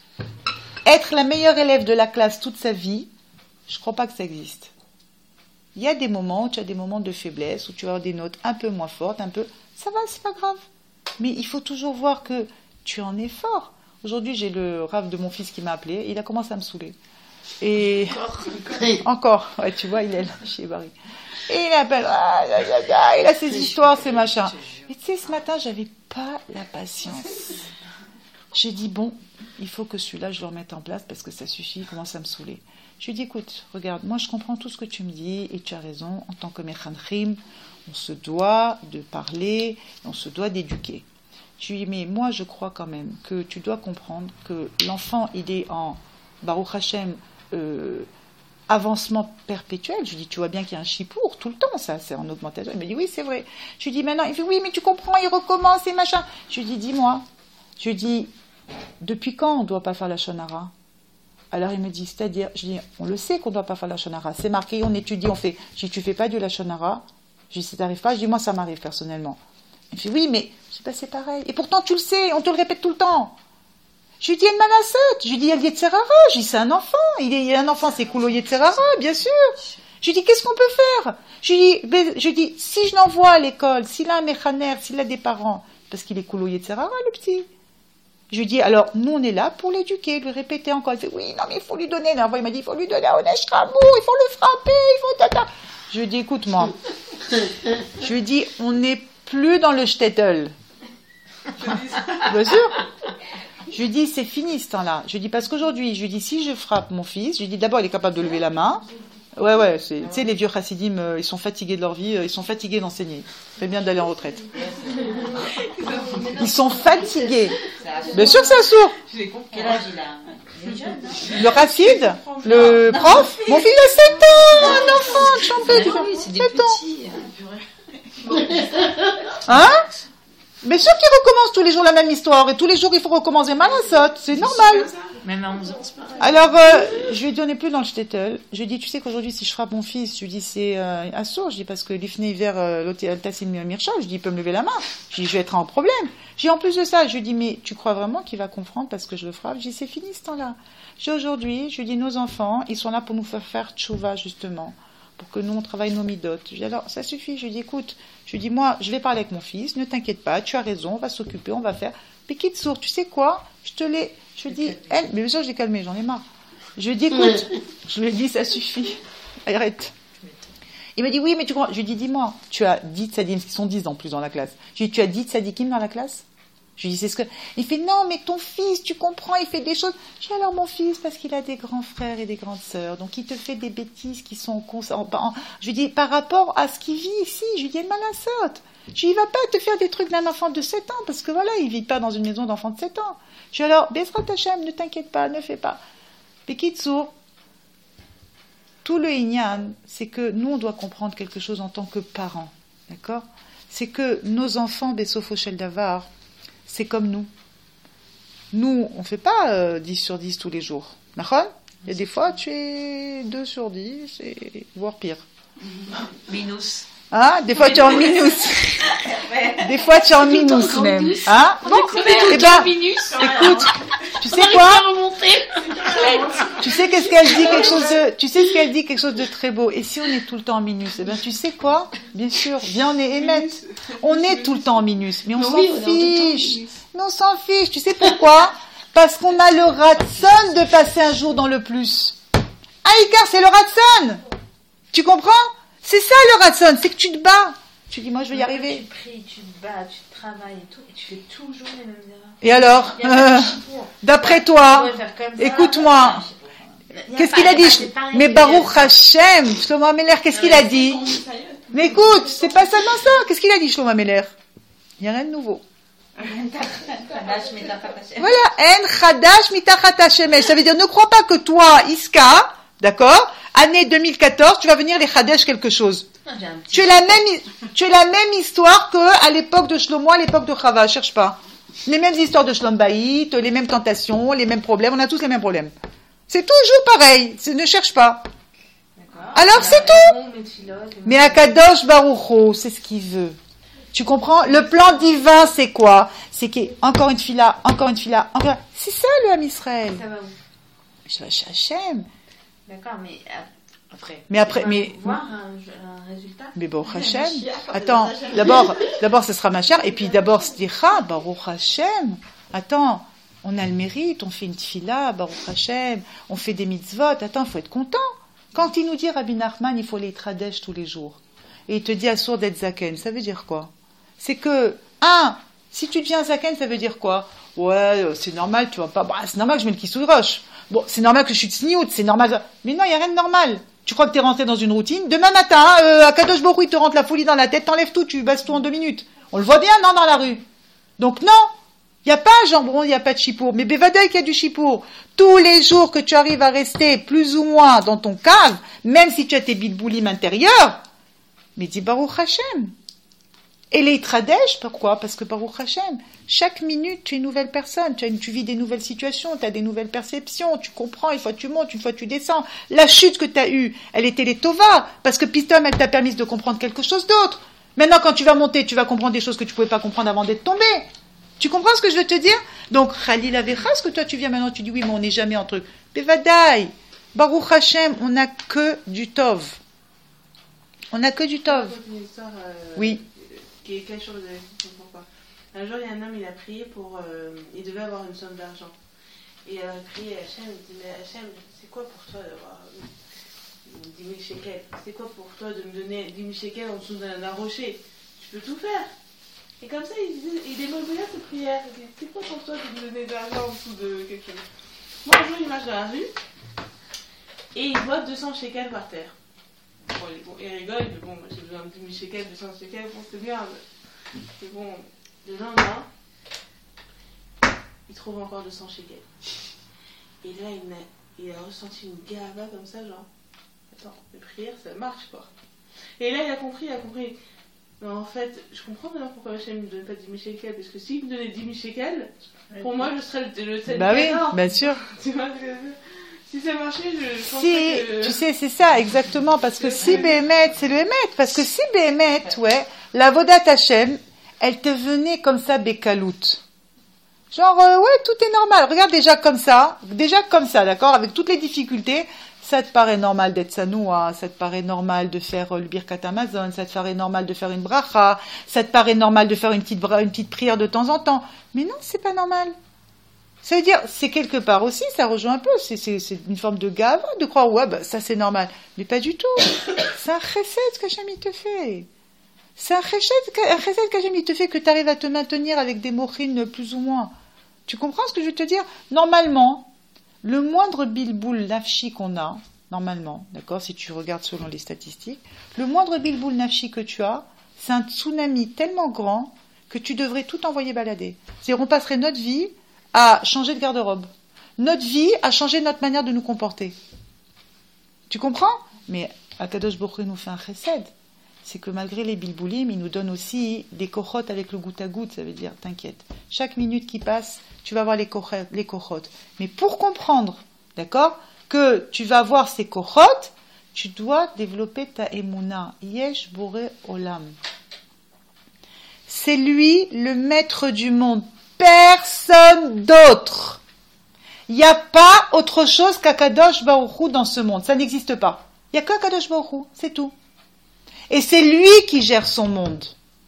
Speaker 1: Être la meilleure élève de la classe toute sa vie, je crois pas que ça existe. Il y a des moments où tu as des moments de faiblesse, où tu as des notes un peu moins fortes, un peu, ça va, c'est pas grave. Mais il faut toujours voir que tu en es fort. Aujourd'hui, j'ai le rave de mon fils qui m'a appelé, il a commencé à me saouler. Et encore, encore. Ouais, tu vois, il est là chez Barry. Et il appelle, ah, ah, ah, ah, il a ses histoires, ses machins. Et tu sais, ce matin, j'avais pas la patience. J'ai dit, bon, il faut que celui-là, je le remette en place parce que ça suffit, il commence à me saouler. Je lui ai dit, écoute, regarde, moi je comprends tout ce que tu me dis et tu as raison, en tant que mechanchim, on se doit de parler, on se doit d'éduquer. Je lui ai dit, mais moi je crois quand même que tu dois comprendre que l'enfant, il est en Baruch Hashem, euh, avancement perpétuel. Je lui dis, tu vois bien qu'il y a un chipour tout le temps, ça, c'est en augmentation. Il me dit, oui, c'est vrai. Je lui dis, maintenant, il fait, oui, mais tu comprends, il recommence et machin. Je lui dis, dis-moi. Je lui dis, depuis quand on ne doit pas faire la shonara? Alors il me dit, c'est-à-dire, je dis, on le sait qu'on ne doit pas faire la shonara. C'est marqué, on étudie, on fait. Je dis, tu fais pas du la shonara? Je dis, ça t'arrive pas? Je dis, moi, ça m'arrive personnellement. Il me dit, oui, mais je dis, bah, c'est pareil. Et pourtant, tu le sais, on te le répète tout le temps. Je lui dis, elle manasot. Je lui dis, il y a le Yetzerara. Je lui dis, c'est un enfant. Il est un enfant, c'est cool au Yetzerara, bien sûr. Je lui dis, qu'est-ce qu'on peut faire? Je lui dis, ben, je lui dis, si je l'envoie à l'école, s'il a un méchaner, s'il a des parents, parce qu'il est cool au Yetzerara, le petit. Je lui dis, alors, nous, on est là pour l'éduquer, lui répéter encore. Il fait, oui, non, mais il faut lui donner. La fois, il m'a dit, il faut lui donner un Onesh Ramou, il faut le frapper, il faut tata. Je lui dis, écoute-moi. Je lui dis, on n'est plus dans le shtetl. Bien sûr. Je lui dis, c'est fini ce temps-là. Je lui dis, parce qu'aujourd'hui, je lui dis, si je frappe mon fils, je lui dis, d'abord, il est capable de lever la main. Ouais, ouais, c'est, tu sais, les vieux chassidim, euh, ils sont fatigués de leur vie, euh, ils sont fatigués d'enseigner. C'est bien d'aller en retraite. Ils sont fatigués. Bien sûr que c'est un sourd.
Speaker 8: Quel âge il a?
Speaker 1: Le racide, le prof, mon fils a sept ans, un enfant, champêtre.
Speaker 9: C'est des
Speaker 1: sept ans.
Speaker 9: petits.
Speaker 1: Hein? Bien sûr qu'il recommence tous les jours la même histoire, et tous les jours il faut recommencer malasot, c'est normal.
Speaker 9: Même à onze ans, c'est pareil.
Speaker 1: Alors, euh, je lui ai dit, on n'est plus dans le shtetl. Je lui ai dit, tu sais qu'aujourd'hui, si je frappe mon fils, je lui dis, c'est euh, un sourd. Je dis, parce que l'ifné vers euh, l'Tassim Mircha, je dis, il peut me lever la main. Je dis, je vais être en problème. Je dis, en plus de ça, je lui dis, mais tu crois vraiment qu'il va comprendre parce que je le frappe? Je dis, c'est fini ce temps-là. Je dis, aujourd'hui, je lui dis, nos enfants, ils sont là pour nous faire faire tchouva, justement. Pour que nous, on travaille nos midotes. Je dis, alors, ça suffit. Je lui dis, écoute, je lui dis, moi, je vais parler avec mon fils, ne t'inquiète pas, tu as raison, on va s'occuper, on va faire. Pékit sourd, tu sais quoi? Je te l'ai. Je lui dis, elle, mais bien sûr, je l'ai calmé, j'en ai marre. Je lui dis, écoute, je lui dis, ça suffit. Arrête. Il me dit, oui, mais tu comprends. Je lui dis, dis-moi, tu as dix tzadikim, qui sont dix en plus dans la classe. Je lui dis, tu as dix tzadikim dans la classe? Je lui dis, c'est ce que. Il fait, non, mais ton fils, tu comprends, il fait des choses. Je dis, alors mon fils, parce qu'il a des grands frères et des grandes sœurs, donc il te fait des bêtises qui sont. Je lui dis, par rapport à ce qu'il vit ici, je lui dis, malasot. Je lui dis, il va pas te faire des trucs d'un enfant de sept ans, parce que voilà, il vit pas dans une maison d'enfants de sept ans. Je dis, alors, Bezrat Hashem, ne t'inquiète pas, ne fais pas. Bekitsour, tout le Inyan, c'est que nous, on doit comprendre quelque chose en tant que parents. D'accord? C'est que nos enfants, Besofo Shel Davar, c'est comme nous. Nous, on ne fait pas euh, dix sur dix tous les jours. D'accord? Il y a des fois, tu es deux sur dix, et voire pire.
Speaker 9: Minus.
Speaker 1: Hein? Des fois, tu es en minus. Des fois, tu es en minus même. Hein? Bon, eh ben, écoute, tu sais quoi? Tu sais qu'est-ce qu'elle dit quelque chose de, tu sais ce qu'elle dit quelque chose de très beau. Et si on est tout le temps en minus, eh ben, tu sais quoi? Bien sûr, bien on est émette. On est tout le temps en minus, mais on s'en fiche. Mais on s'en fiche. Tu sais pourquoi? Parce qu'on a le ratson de passer un jour dans le plus. Ah, Icar, c'est le ratson. Tu comprends? C'est ça le ratson, c'est que tu te bats. Tu dis, moi je vais y arriver.
Speaker 4: Tu pries, tu te bats, tu travailles et tout, et tu fais toujours les mêmes erreurs.
Speaker 1: Et alors, euh, d'après toi, écoute-moi, Qu'est-ce qu'il a dit? Mais Baruch Hashem, Shlomo Ameler, qu'est-ce qu'il a dit? Mais écoute, c'est pas seulement ça. Qu'est-ce qu'il a dit, Shlomo Ameler? Il n'y a rien de nouveau. Voilà, En Chadash Mitachat Hashemesh. Ça veut dire, ne crois pas que toi, Iska, d'accord, année deux mille quatorze, tu vas venir les Chadesh quelque chose. Tu es la même, tu es la même histoire que à l'époque de Shlomo, à l'époque de Chava. Cherche pas. Les mêmes histoires de Shlom Baït, les mêmes tentations, les mêmes problèmes. On a tous les mêmes problèmes. C'est toujours pareil. C'est, ne cherche pas. Alors c'est tout. Mais Akadosh Baruch Hu, c'est ce qu'il veut. Tu comprends? Le plan divin, c'est quoi? C'est qu'il y ait encore une fila, encore une fila, encore. C'est ça le Ham Israël.
Speaker 4: Ça va où?
Speaker 1: Je vais chez Hachem.
Speaker 4: D'accord, mais après.
Speaker 1: Mais après, mais.
Speaker 4: Voir un, un résultat.
Speaker 1: Mais Baruch Hashem. Attends, d'abord, d'abord, ce sera ma chère, et puis d'abord, Slicha, Baruch Hashem. Attends, on a le mérite, on fait une tfila, Baruch Hashem, on fait des mitzvot. Attends, il faut être content. Quand il nous dit, Rabbi Nachman, il faut les tradesh tous les jours. Et il te dit, assour d'être zaken, ça veut dire quoi? C'est que, un, si tu deviens zaken, ça veut dire quoi? Ouais, c'est normal, tu vois pas, bah, c'est normal que je mette le kissou roche. Bon, c'est normal que je suis tsniout, c'est normal. Mais non, il n'y a rien de normal. Tu crois que tu es rentré dans une routine? Demain matin, hein, euh, à Kadosh Baruch Hu, il te rentre la folie dans la tête, t'enlèves tout, tu bases tout en deux minutes. On le voit bien, non, dans la rue. Donc non, il n'y a pas jambon, il n'y a pas de chipour. Mais Bévadaï qu'il y a du chipour. Tous les jours que tu arrives à rester plus ou moins dans ton cave, même si tu as tes bilboulim intérieurs, mais dis Baruch Hashem. Et les Tradesh, pourquoi? Parce que Baruch Hashem, chaque minute, tu es une nouvelle personne, tu, as une, tu vis des nouvelles situations, tu as des nouvelles perceptions, tu comprends, une fois tu montes, une fois tu descends. La chute que tu as eue, elle était les Tova, parce que Pistom, elle t'a permis de comprendre quelque chose d'autre. Maintenant, quand tu vas monter, tu vas comprendre des choses que tu ne pouvais pas comprendre avant d'être tombé. Tu comprends ce que je veux te dire? Donc, Khalil Avecha, ce que toi tu viens maintenant, tu dis oui, mais on n'est jamais en truc. Bevadaï, Baruch Hashem, on n'a que du Tov. On n'a que du Tov.
Speaker 4: Une histoire, euh,
Speaker 1: oui.
Speaker 4: Qui est quelque chose, je ne comprends pas. Un jour, il y a un homme, il a prié pour. Euh, il devait avoir une somme d'argent. Et il a prié à Hachem, il dit, mais Hachem, c'est quoi pour toi d'avoir dix mille shekels? C'est quoi pour toi de me donner dix mille shekels en dessous d'un rocher? Je peux tout faire. Et comme ça, il, il démolait ses prières. Il dit, c'est quoi pour toi de me donner de l'argent en dessous de quelque chose? Moi, un jour, il marche dans la rue et il voit deux cents shekels par terre. Bon, il, bon, il rigole, il dit, bon, moi, j'ai besoin de dix mille shekels, deux cents shekels, bon, c'est bien. Mais... C'est bon. Le lendemain, il trouve encore deux cents shekels. Et là, il a, il a ressenti une gava comme ça, genre, attends, les prières, ça marche, quoi. Et là, il a compris, il a compris. Non, en fait, je comprends maintenant pourquoi Hachem ne me donne pas dix mille shekels, parce que s'il me donnait dix mille shekels, pour moi, je serais le, le seul.
Speaker 1: Bah oui, bien sûr.
Speaker 4: Tu vois, si ça marchait, je, je
Speaker 1: si,
Speaker 4: que...
Speaker 1: tu sais, c'est ça, exactement, parce que si Béhémet, c'est le Hémet, parce que si Béhémet, ouais, la Vodat Hachem, elle te venait comme ça, Bekalout. Genre, euh, ouais, tout est normal. Regarde déjà comme ça, déjà comme ça, d'accord, avec toutes les difficultés, ça te paraît normal d'être sanoua, ça te paraît normal de faire euh, le Birkat Amazon, ça te paraît normal de faire une bracha, ça te paraît normal de faire une petite, une petite prière de temps en temps. Mais non, c'est pas normal. Ça veut dire, c'est quelque part aussi, ça rejoint un peu, c'est, c'est, c'est une forme de gava de croire, ouais, bah, ça c'est normal. Mais pas du tout. C'est un chesed qu'Hachem il te fait. C'est un chesed, un chesed qu'Hachem il te fait que tu arrives à te maintenir avec des mochines plus ou moins. Tu comprends ce que je veux te dire? Normalement, le moindre bilboul nafshi qu'on a, normalement, d'accord, si tu regardes selon les statistiques, le moindre bilboul nafshi que tu as, c'est un tsunami tellement grand que tu devrais tout envoyer balader. C'est-à-dire, on passerait notre vie à changer de garde-robe. Notre vie à changer notre manière de nous comporter. Tu comprends? Mais Akadosh Baruch Hu nous fait un chesed. C'est que malgré les bilboulim, il nous donne aussi des kochot avec le goutte à goutte. Ça veut dire, t'inquiète. Chaque minute qui passe, tu vas avoir les kochot. Les kochot. Mais pour comprendre, d'accord, que tu vas avoir ces kochot, tu dois développer ta émouna. Yesh boré olam. C'est lui le maître du monde. Personne d'autre. Il n'y a pas autre chose qu'Akadosh Baruch Hu dans ce monde. Ça n'existe pas. Il n'y a qu'Akadosh Baruch Hu, c'est tout. Et c'est lui qui gère son monde.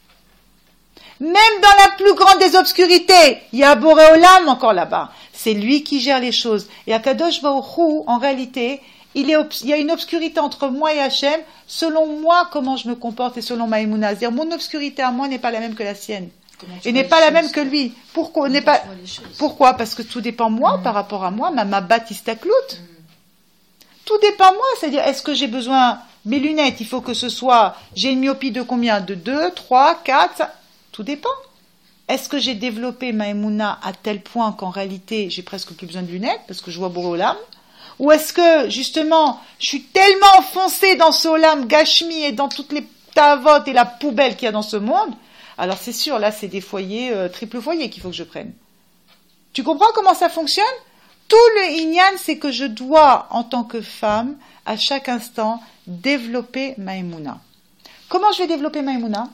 Speaker 1: Même dans la plus grande des obscurités, il y a Boré Olam encore là-bas. C'est lui qui gère les choses. Et Akadosh Baruch Hu, en réalité, il, est, il y a une obscurité entre moi et Hachem, selon moi, comment je me comporte et selon ma émouna. C'est-à-dire, mon obscurité à moi n'est pas la même que la sienne. Et n'est pas la même que lui. Pourquoi? N'est pas... Pourquoi? Parce que tout dépend moi, mmh. par rapport à moi, ma, ma baptistaklout. Mmh. Tout dépend de moi, c'est-à-dire, est-ce que j'ai besoin, mes lunettes, il faut que ce soit, j'ai une myopie de combien? De deux, trois, quatre, ça... tout dépend. Est-ce que j'ai développé ma émouna à tel point qu'en réalité, j'ai presque plus besoin de lunettes, parce que je vois Boré Olam? Ou est-ce que, justement, je suis tellement enfoncée dans ce Olam Gashmi et dans toutes les tavotes et la poubelle qu'il y a dans ce monde? Alors c'est sûr, là, c'est des foyers, euh, triple foyer qu'il faut que je prenne. Tu comprends comment ça fonctionne? Tout le inyan, c'est que je dois, en tant que femme, à chaque instant, développer ma émouna. Comment je vais développer ma émouna?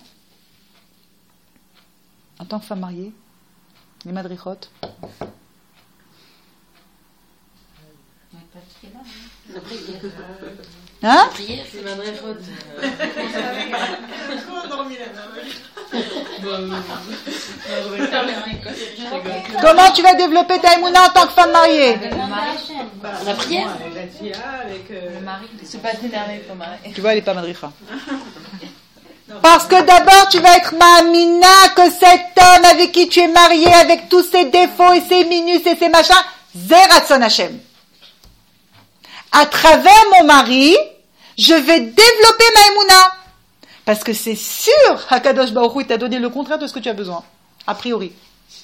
Speaker 1: En tant que femme mariée? Les madrichot? Hein?
Speaker 7: C'est madrichot.
Speaker 1: Comment tu vas développer ta émouna en tant que femme mariée?
Speaker 7: La prière.
Speaker 4: C'est pas t'énerver, ton mari.
Speaker 1: Tu vois, elle n'est pas madricha. Parce que d'abord, tu vas être ma'amina que cet homme avec qui tu es marié, avec tous ses défauts et ses minus et ses machins, Zeratson Hashem. À travers mon mari, je vais développer ma émouna. Parce que c'est sûr, Hakadosh Baruch Hu, il t'a donné le contraire de ce que tu as besoin. A priori.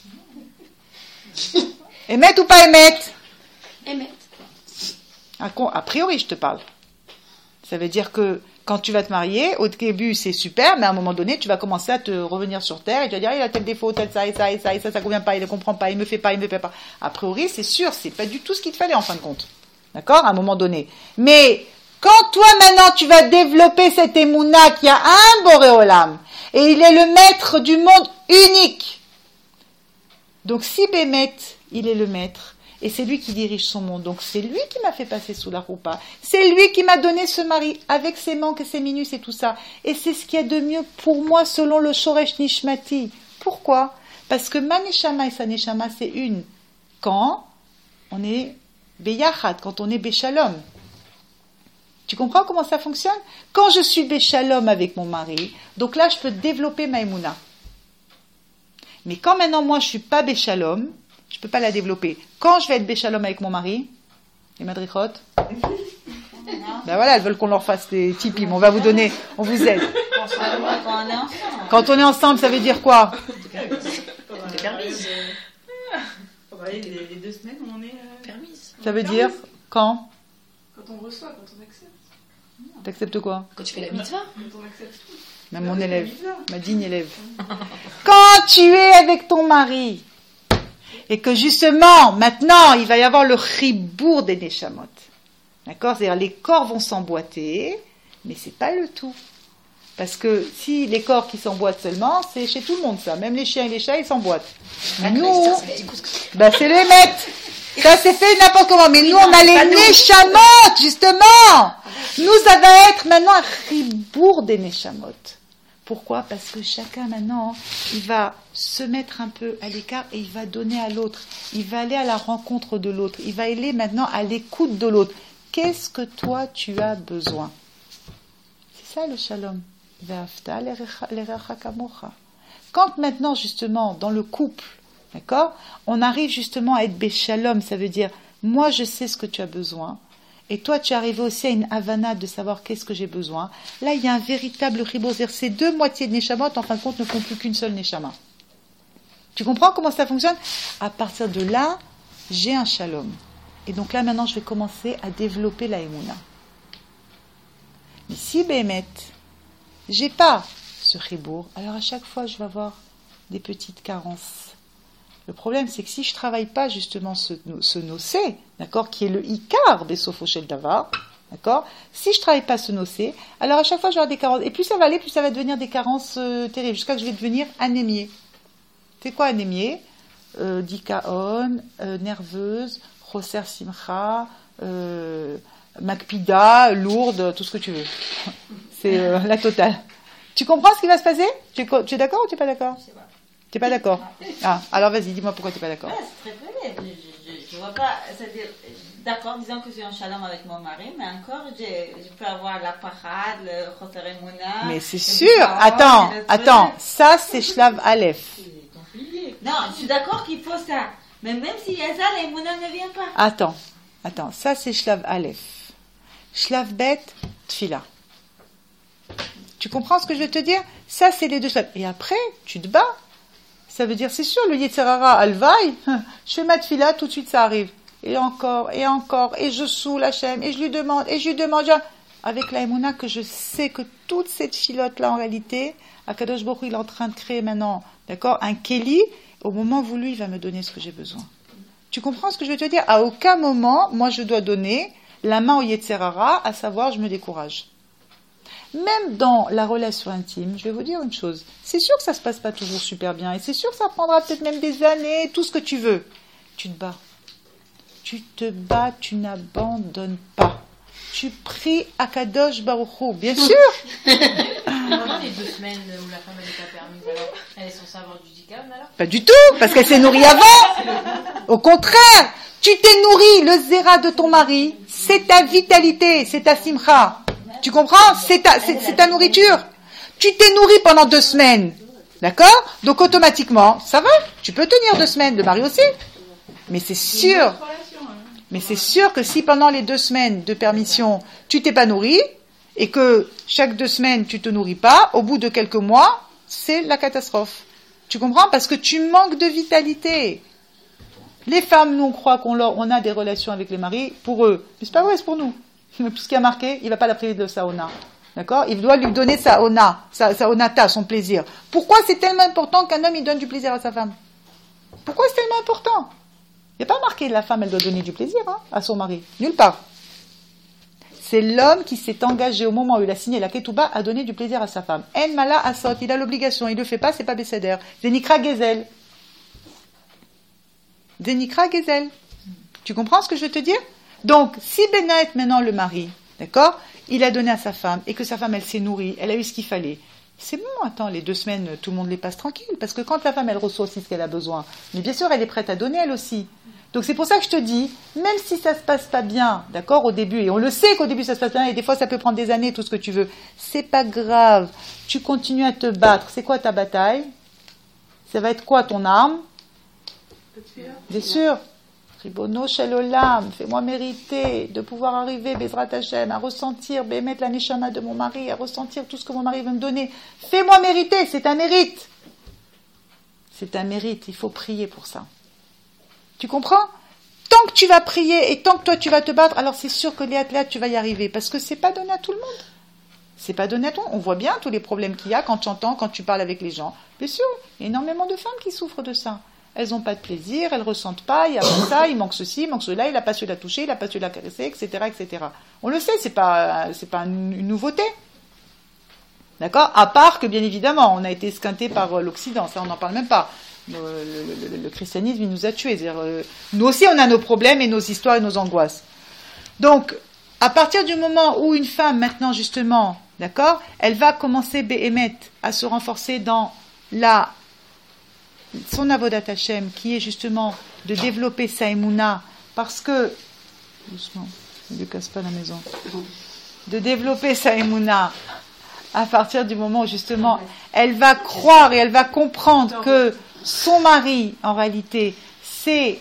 Speaker 1: Émet ou pas émet?
Speaker 7: Émet.
Speaker 1: A, a priori, je te parle. Ça veut dire que quand tu vas te marier, au début, c'est super, mais à un moment donné, tu vas commencer à te revenir sur terre et tu vas dire, il a tel défaut, tel ça, et ça, et ça, et ça, ça convient pas, il ne comprend pas, il me fait pas, il me fait pas. A priori, c'est sûr, c'est pas du tout ce qu'il te fallait en fin de compte. D'accord? À un moment donné. Mais, quand toi, maintenant, tu vas développer cette émouna qui a un Boré Olam, et il est le maître du monde unique. Donc, si Bémet, il est le maître, et c'est lui qui dirige son monde, donc c'est lui qui m'a fait passer sous la roupa, c'est lui qui m'a donné ce mari, avec ses manques et ses minus et tout ça, et c'est ce qu'il y a de mieux pour moi, selon le Shoresh Nishmati. Pourquoi? Parce que ma Neshama et sa Neshama, c'est une. Quand on est Beyachad, quand on est Béchalom. Tu comprends comment ça fonctionne? Quand je suis Béchalom avec mon mari, donc là, je peux développer ma émouna. Mais quand maintenant, moi, je suis pas Béchalom, je ne peux pas la développer. Quand je vais être Béchalom avec mon mari, les madrichot, ben voilà, elles veulent qu'on leur fasse des tipis, mais on va vous donner, on vous aide. Quand on est ensemble, ça veut dire quoi?
Speaker 2: Les deux semaines, on est permise.
Speaker 1: Ça veut dire quand?
Speaker 6: Quand on reçoit, quand on accepte.
Speaker 1: T'acceptes quoi?
Speaker 7: Quand tu fais la mitzvah.
Speaker 6: Quand on accepte tout.
Speaker 1: Même mon élève, ma digne élève. Quand tu es avec ton mari, et que justement, maintenant, il va y avoir le chibour des neshamot. D'accord? C'est-à-dire, les corps vont s'emboîter, mais c'est pas le tout. Parce que si les corps qui s'emboîtent seulement, c'est chez tout le monde ça. Même les chiens et les chats, ils s'emboîtent. Nous, bah c'est les maîtres. Ça c'est fait n'importe comment. Mais nous, on a les neshamot, justement. Nous, ça va être maintenant un chibour des neshamot. Pourquoi? Parce que chacun maintenant, il va se mettre un peu à l'écart et il va donner à l'autre. Il va aller à la rencontre de l'autre. Il va aller maintenant à l'écoute de l'autre. Qu'est-ce que toi tu as besoin? C'est ça le shalom. Quand maintenant justement dans le couple, d'accord, on arrive justement à être béchalom, ça veut dire moi je sais ce que tu as besoin. Et toi, tu es arrivé aussi à une havana de savoir qu'est-ce que j'ai besoin. Là, il y a un véritable ribour. Ces deux moitiés de neshamot, en fin de compte, ne font plus qu'une seule neshama. Tu comprends comment ça fonctionne? À partir de là, j'ai un shalom. Et donc là, maintenant, je vais commencer à développer la émouna. Mais si, Bémet, j'ai pas ce ribour, alors à chaque fois, je vais avoir des petites carences. Le problème, c'est que si je ne travaille pas justement ce, ce nocé, d'accord, qui est le ikar, Besofo Shel Davar, d'accord, si je ne travaille pas ce nocé, alors à chaque fois, je vais avoir des carences. Et plus ça va aller, plus ça va devenir des carences euh, terribles, jusqu'à ce que je vais devenir anémiée. C'est quoi anémiée? euh, Dikaon, euh, nerveuse, Choser Simcha, euh, Makpida, lourde, tout ce que tu veux. C'est euh, la totale. Tu comprends ce qui va se passer? Tu es, tu es d'accord ou tu n'es pas d'accord? Tu n'es pas d'accord? Ah, alors vas-y, dis-moi pourquoi tu n'es pas d'accord.
Speaker 8: Ouais, c'est très vrai. Je, je, je vois pas. C'est-à-dire, d'accord, disons que j'ai un shalom avec mon mari, mais encore, je, je peux avoir la parade, le choser emuna.
Speaker 1: Mais c'est sûr. Attends, attends. Ça, c'est Shlav Aleph.
Speaker 8: Non, je suis d'accord qu'il faut ça. Mais même s'il y a ça, l'emuna ne vient pas.
Speaker 1: Attends, attends. Ça, c'est Shlav Aleph. Shlav bet, tfila. Tu comprends ce que je veux te dire? Ça, c'est les deux shlav. Et après, tu te bats. Ça veut dire, c'est sûr, le Yetzerara, alvaï, je fais ma tfila, tout de suite ça arrive. Et encore, et encore, et je saoule Hachem, et je lui demande, et je lui demande, avec la Emouna, que je sais que toute cette filote-là, en réalité, Akadosh Baruch Hu, il est en train de créer maintenant, d'accord, un Kéli, au moment voulu, il va me donner ce que j'ai besoin. Tu comprends ce que je veux te dire? À aucun moment, moi, je dois donner la main au Yetzerara, à savoir, je me décourage. Même dans la relation intime, je vais vous dire une chose, c'est sûr que ça se passe pas toujours super bien, et c'est sûr que ça prendra peut-être même des années, tout ce que tu veux. Tu te bats. Tu te bats, tu n'abandonnes pas. Tu pries à Kadosh Baruch Hu, bien sûr.
Speaker 7: Pendant les deux semaines où la femme n'est pas permise, alors elle est censée avoir du dikam alors?
Speaker 1: Pas du tout, parce qu'elle s'est nourrie avant. Au contraire, tu t'es nourri, le zéra de ton mari, c'est ta vitalité, c'est ta simcha. Tu comprends? C'est ta, c'est, c'est ta nourriture. Tu t'es nourri pendant deux semaines. D'accord? Donc automatiquement, ça va, tu peux tenir deux semaines, le mari aussi. Mais c'est sûr, mais c'est sûr que si pendant les deux semaines de permission, tu t'es pas nourri, et que chaque deux semaines, tu te nourris pas, au bout de quelques mois, c'est la catastrophe. Tu comprends? Parce que tu manques de vitalité. Les femmes, nous, on croit qu'on leur, on a des relations avec les maris, pour eux. Mais c'est pas vrai, c'est pour nous. Puisqu'il y a marqué, il va pas la priver de sa ona. D'accord? Il doit lui donner sa ona, sa, sa onata, son plaisir. Pourquoi c'est tellement important qu'un homme, il donne du plaisir à sa femme? Pourquoi c'est tellement important? Il n'y a pas marqué la femme, elle doit donner du plaisir hein, à son mari. Nulle part. C'est l'homme qui s'est engagé au moment où il a signé la ketouba à donner du plaisir à sa femme. En mala asot, il a l'obligation, il ne le fait pas, c'est pas Besséder. Zenikra gezel. Zenikra gezel. Tu comprends ce que je veux te dire? Donc, si Benaët, maintenant le mari, d'accord, il a donné à sa femme et que sa femme, elle s'est nourrie, elle a eu ce qu'il fallait. C'est bon, attends, les deux semaines, tout le monde les passe tranquille, parce que quand la femme, elle reçoit aussi ce qu'elle a besoin, mais bien sûr, elle est prête à donner, elle aussi. Donc c'est pour ça que je te dis, même si ça se passe pas bien, d'accord, au début, et on le sait qu'au début ça se passe bien, et des fois ça peut prendre des années, tout ce que tu veux, c'est pas grave, tu continues à te battre. C'est quoi ta bataille? Ça va être quoi ton arme? Bien sûr. Ribono shel olam, fais-moi mériter de pouvoir arriver, Bezrat Hashem, à ressentir, bémettre la neshama de mon mari, à ressentir tout ce que mon mari veut me donner. Fais-moi mériter, c'est un mérite. C'est un mérite, il faut prier pour ça. Tu comprends? Tant que tu vas prier et tant que toi tu vas te battre, alors c'est sûr que les athlètes, tu vas y arriver, parce que c'est pas donné à tout le monde. C'est pas donné à tout le monde. On voit bien tous les problèmes qu'il y a quand tu entends, quand tu parles avec les gens. Bien sûr, il y a énormément de femmes qui souffrent de ça. Elles n'ont pas de plaisir, elles ne ressentent pas, il y a pas ça, il manque ceci, il manque cela, il n'a pas su la toucher, il n'a pas su la caresser, et cetera, et cetera. On le sait, c'est pas, c'est pas une, une nouveauté. D'accord? À part que, bien évidemment, on a été esquinté par l'Occident, ça on n'en parle même pas. Le, le, le, le christianisme, il nous a tués. C'est-à-dire, euh, nous aussi, on a nos problèmes et nos histoires et nos angoisses. Donc, à partir du moment où une femme, maintenant, justement, d'accord, elle va commencer, Béhémet, à se renforcer dans la son avodat Hashem, qui est justement de développer sa émouna, parce que, doucement, ne lui casse pas la maison, de développer sa émouna, à partir du moment où justement, elle va croire et elle va comprendre que son mari, en réalité, c'est,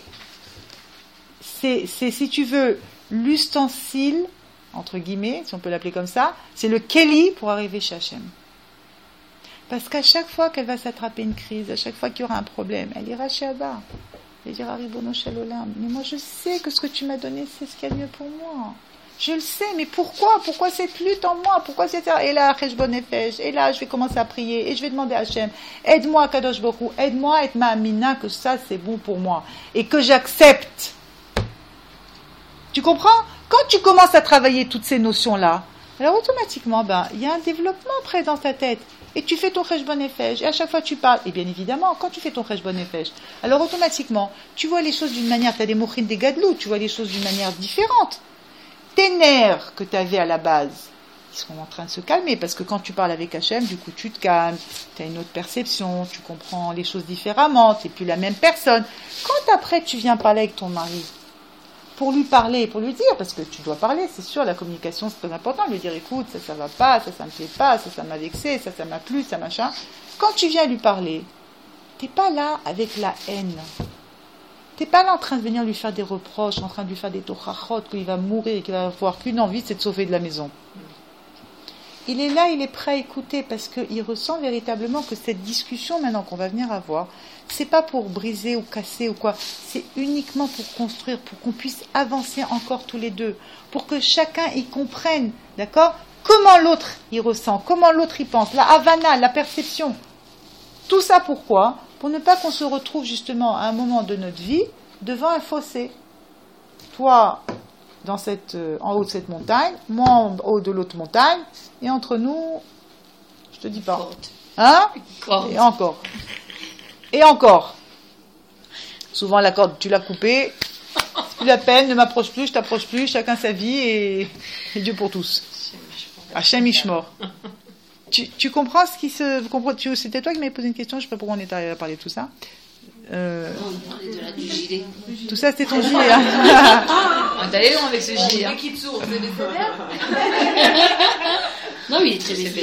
Speaker 1: c'est, c'est, si tu veux, l'ustensile, entre guillemets, si on peut l'appeler comme ça, c'est le Kéli pour arriver chez Hashem. Parce qu'à chaque fois qu'elle va s'attraper une crise, à chaque fois qu'il y aura un problème, elle ira chez Abba. Elle dira, Ribono shel olam, mais moi je sais que ce que tu m'as donné, c'est ce qu'il y a de mieux pour moi. Je le sais, mais pourquoi? Pourquoi cette lutte en moi? Pourquoi cette... Et là, cheshbon nefesh, et là, je vais commencer à prier, et je vais demander à Hachem, aide-moi, Kadosh Baruch Hu, aide-moi à être ma amina, que ça, c'est bon pour moi. Et que j'accepte. Tu comprends? Quand tu commences à travailler toutes ces notions-là, alors automatiquement, ben, il y a un développement près dans ta tête. Et tu fais ton cheshbon nefesh, et à chaque fois tu parles, et bien évidemment, quand tu fais ton cheshbon nefesh, alors automatiquement, tu vois les choses d'une manière, tu as des mochines, des gadlous, tu vois les choses d'une manière différente. Tes nerfs que tu avais à la base, ils sont en train de se calmer, parce que quand tu parles avec Hachem, du coup tu te calmes, tu as une autre perception, tu comprends les choses différemment, tu n'es plus la même personne. Quand après tu viens parler avec ton mari, pour lui parler, pour lui dire, parce que tu dois parler, c'est sûr, la communication c'est très important, lui dire écoute, ça ça va pas, ça ça me plaît pas, ça ça m'a vexé, ça ça m'a plu, ça machin. Quand tu viens lui parler, t'es pas là avec la haine. T'es pas là en train de venir lui faire des reproches, en train de lui faire des tochachot, qu'il va mourir et qu'il va avoir qu'une envie, c'est de sauver de la maison. Il est là, il est prêt à écouter parce qu'il ressent véritablement que cette discussion maintenant qu'on va venir avoir, c'est pas pour briser ou casser ou quoi, c'est uniquement pour construire, pour qu'on puisse avancer encore tous les deux, pour que chacun y comprenne, d'accord ? Comment l'autre y ressent, comment l'autre y pense, la havana, la perception. Tout ça pourquoi ? Pour ne pas qu'on se retrouve justement à un moment de notre vie devant un fossé. Toi, dans cette, euh, en haut de cette montagne, moi en haut de l'autre montagne, et entre nous, je te dis pas. Hein ? Et encore. Et encore. Souvent la corde, tu l'as coupée, c'est plus la peine, ne m'approche plus, je t'approche plus, chacun sa vie et, et Dieu pour tous. Hachem Ishmor. Tu, tu comprends ce qui se... Vous comprenez, tu, c'était toi qui m'avais posé une question, je ne sais pas pourquoi on est arrivé à parler de tout ça. Euh,
Speaker 9: on parlait de la, du gilet.
Speaker 1: Tout ça, c'était ton gilet. Hein.
Speaker 9: On est allé loin avec ce gilet. Hein. Non, il est très épais.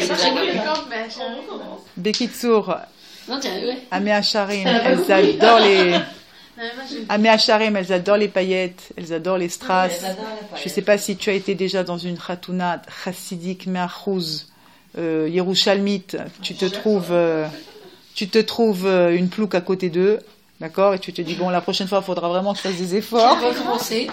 Speaker 1: Bekitsour. Amé Hacharim, elles adorent les... Amé Hacharim, elles adorent les paillettes, elles adorent les strass. Je ne sais pas si tu as été déjà dans une khatouna chassidique me'achouz, euh, yerushalmite, tu te trouves, euh, tu te trouves euh, une plouque à côté d'eux, d'accord, et tu te dis bon, la prochaine fois, il faudra vraiment que je fasse des efforts.
Speaker 9: On va commencer.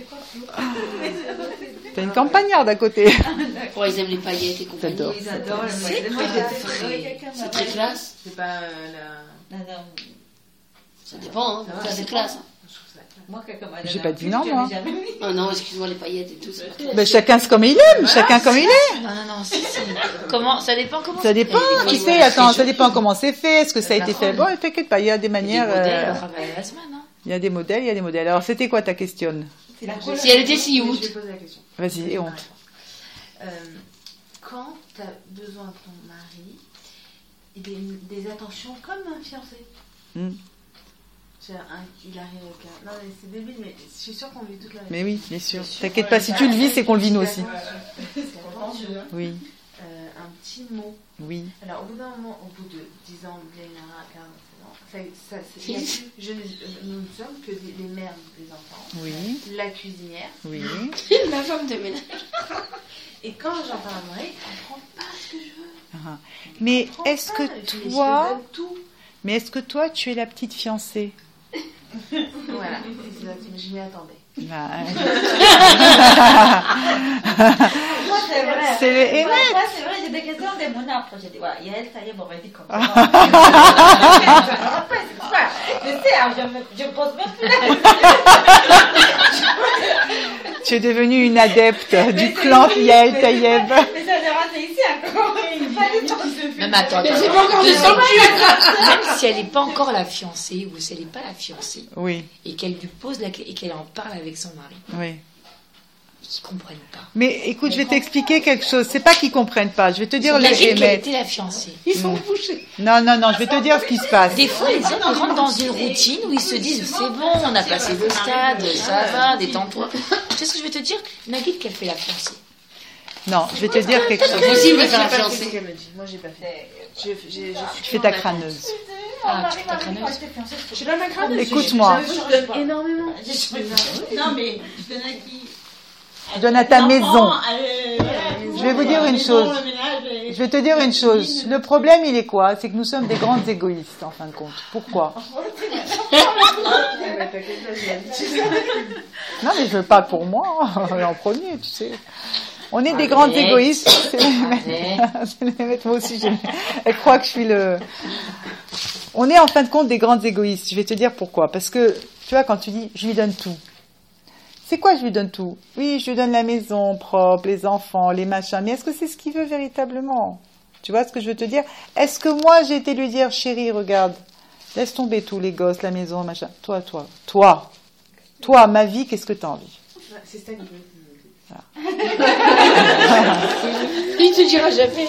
Speaker 1: T'as une campagnarde à côté.
Speaker 9: Oh, ils aiment les paillettes et compagnie.
Speaker 1: J'adore.
Speaker 9: Ils adorent les paillettes. C'est très classe.
Speaker 7: C'est pas euh, la...
Speaker 9: Ça dépend, hein. Ça, c'est classe.
Speaker 8: Moi, quelqu'un m'a
Speaker 1: J'ai pas dit non, moi.
Speaker 9: Oh non, excuse-moi, les paillettes et tout.
Speaker 1: Ben, chacun c'est comme il aime, chacun comme il est.
Speaker 9: Non, non, non, si, si. Comment, ça dépend comment
Speaker 1: ça dépend, tu sais, attends, ça dépend comment c'est fait, est-ce que ça a été fait. Bon, t'inquiète pas, il y a des manières.
Speaker 9: Il y a des modèles, on travaille la semaine, hein.
Speaker 1: Il y a des modèles, il y a des modèles. Alors, c'était quoi ta question?
Speaker 9: Si elle était si haute.
Speaker 4: Je vais poser la question.
Speaker 1: Vas-y, et honte.
Speaker 4: Euh, quand tu as besoin de ton mari, des, des attentions comme un fiancé.
Speaker 1: Mm.
Speaker 4: Un, il arrive avec un... Non, mais c'est débile, mais je suis sûre qu'on vit toute la vie.
Speaker 1: Mais oui, bien sûr. T'inquiète pas, si tu le vis, c'est qu'on le vit nous aussi. Oui.
Speaker 4: Euh, un petit mot.
Speaker 1: Oui.
Speaker 4: Alors, au bout d'un moment, au bout de dix ans, Lénara, quinze, ça, ça, c'est, plus, je ne, nous ne sommes que des, les mères des enfants.
Speaker 1: Oui.
Speaker 4: La cuisinière.
Speaker 1: Oui.
Speaker 9: La femme de ménage.
Speaker 4: Et quand j'en parle à Marie, elle ne prend pas ce que je veux.
Speaker 1: Uh-huh. Mais est-ce
Speaker 4: pas,
Speaker 1: que
Speaker 4: je,
Speaker 1: toi...
Speaker 4: je donne tout.
Speaker 1: Mais est-ce que toi, tu es la petite fiancée?
Speaker 4: Voilà, je m'y attendais.
Speaker 1: Bah,
Speaker 8: Moi, c'est vrai.
Speaker 1: C'est le
Speaker 8: Moi,
Speaker 1: Hémet.
Speaker 8: moi, c'est vrai, j'ai des questions de mon après. J'ai dit, voilà, Yael, ça y est, m'aurait dit comme ça. Je sais, hein, je me je pose même plus.
Speaker 1: tu es devenue une adepte du clan Yael Tayeb.
Speaker 8: Mais ça devra c'est ici encore. Il pas le temps de faire.
Speaker 9: Même attends,
Speaker 5: Mais c'est pas encore des
Speaker 9: même si elle n'est pas encore la fiancée ou si elle n'est pas la fiancée
Speaker 1: Oui,
Speaker 9: et qu'elle lui pose la et qu'elle en parle avec son mari,
Speaker 1: oui.
Speaker 9: ils comprennent pas.
Speaker 1: Mais écoute, je vais t'expliquer quelque chose. C'est pas qu'ils comprennent pas. Je vais te dire
Speaker 9: Ils
Speaker 1: les
Speaker 9: imagine qu'elle
Speaker 1: Hémet.
Speaker 9: était la fiancée.
Speaker 5: Ils sont bouchés.
Speaker 1: Non, non, non, je vais te dire ce qui se passe.
Speaker 9: Des fois, les hommes ils rentrent dans une routine où ils se disent c'est bon, on a passé le stade, ça va, détends-toi. Tu sais ce que je vais te dire? Nagid qu'elle fait la fiancée.
Speaker 1: Non, je vais te dire quelque chose.
Speaker 9: Possible de
Speaker 4: Moi,
Speaker 9: faire la
Speaker 4: j'ai pas fait ce
Speaker 9: fiancée.
Speaker 4: qu'elle me dit. Moi, j'ai pas fait. Je, je, je, je
Speaker 1: Je fais ta crâneuse.
Speaker 9: Ah, tu fais ta crâneuse.
Speaker 4: Je suis pas ma crâneuse.
Speaker 1: Écoute-moi.
Speaker 4: Je donne énormément.
Speaker 8: Non, mais je donne à qui?
Speaker 1: Je donne à ta maison.
Speaker 8: Je
Speaker 1: Je vais vous dire une chose. Je vais te dire une chose. Le problème, il est quoi? C'est que nous sommes des grandes égoïstes, en fin de compte. Pourquoi? Non, mais je veux pas pour moi, en premier, tu sais. On est des grandes égoïstes. C'est les mettre, c'est les mettre, moi aussi, je... elle croit que je suis le... On est en fin de compte des grandes égoïstes. Je vais te dire pourquoi. Parce que, tu vois, quand tu dis, je lui donne tout. C'est quoi, je lui donne tout? Oui, je lui donne la maison propre, les enfants, les machins. Mais est-ce que c'est ce qu'il veut véritablement? Tu vois ce que je veux te dire? Est-ce que moi, j'ai été lui dire, chérie, regarde, laisse tomber tout, les gosses, la maison, machin. Toi, toi, toi, toi, ma vie, qu'est-ce que t'as envie?
Speaker 4: C'est ça que je veux.
Speaker 5: Il te dira jamais.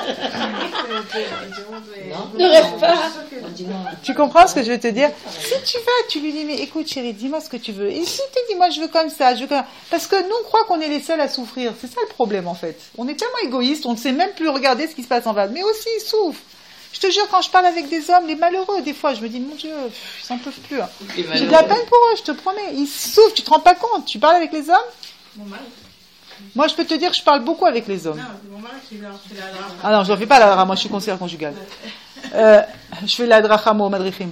Speaker 5: Ne rêve pas.
Speaker 1: Tu comprends ce que je veux te dire? Si tu vas, tu lui dis, mais écoute chérie, dis-moi ce que tu veux. Et si tu dis, moi je veux comme ça, je veux comme... Parce que nous, on croit qu'on est les seuls à souffrir. C'est ça le problème en fait. On est tellement égoïste, on ne sait même plus regarder ce qui se passe en bas. Mais aussi, ils souffrent. Je te jure, quand je parle avec des hommes, les malheureux, des fois, je me dis, mon Dieu, pff, ils s'en peuvent plus. Hein. J'ai de la peine pour eux, je te promets. Ils souffrent, tu te rends pas compte. Tu parles avec les hommes?
Speaker 2: Mon mari.
Speaker 1: Moi, je peux te dire que je parle beaucoup avec les hommes.
Speaker 2: Non, c'est mon mari qui leur fait la dracha.
Speaker 1: Ah non, je ne fais pas la dracha, moi, je suis conseillère conjugale. Euh, je fais la dracha, moi, au madrichim.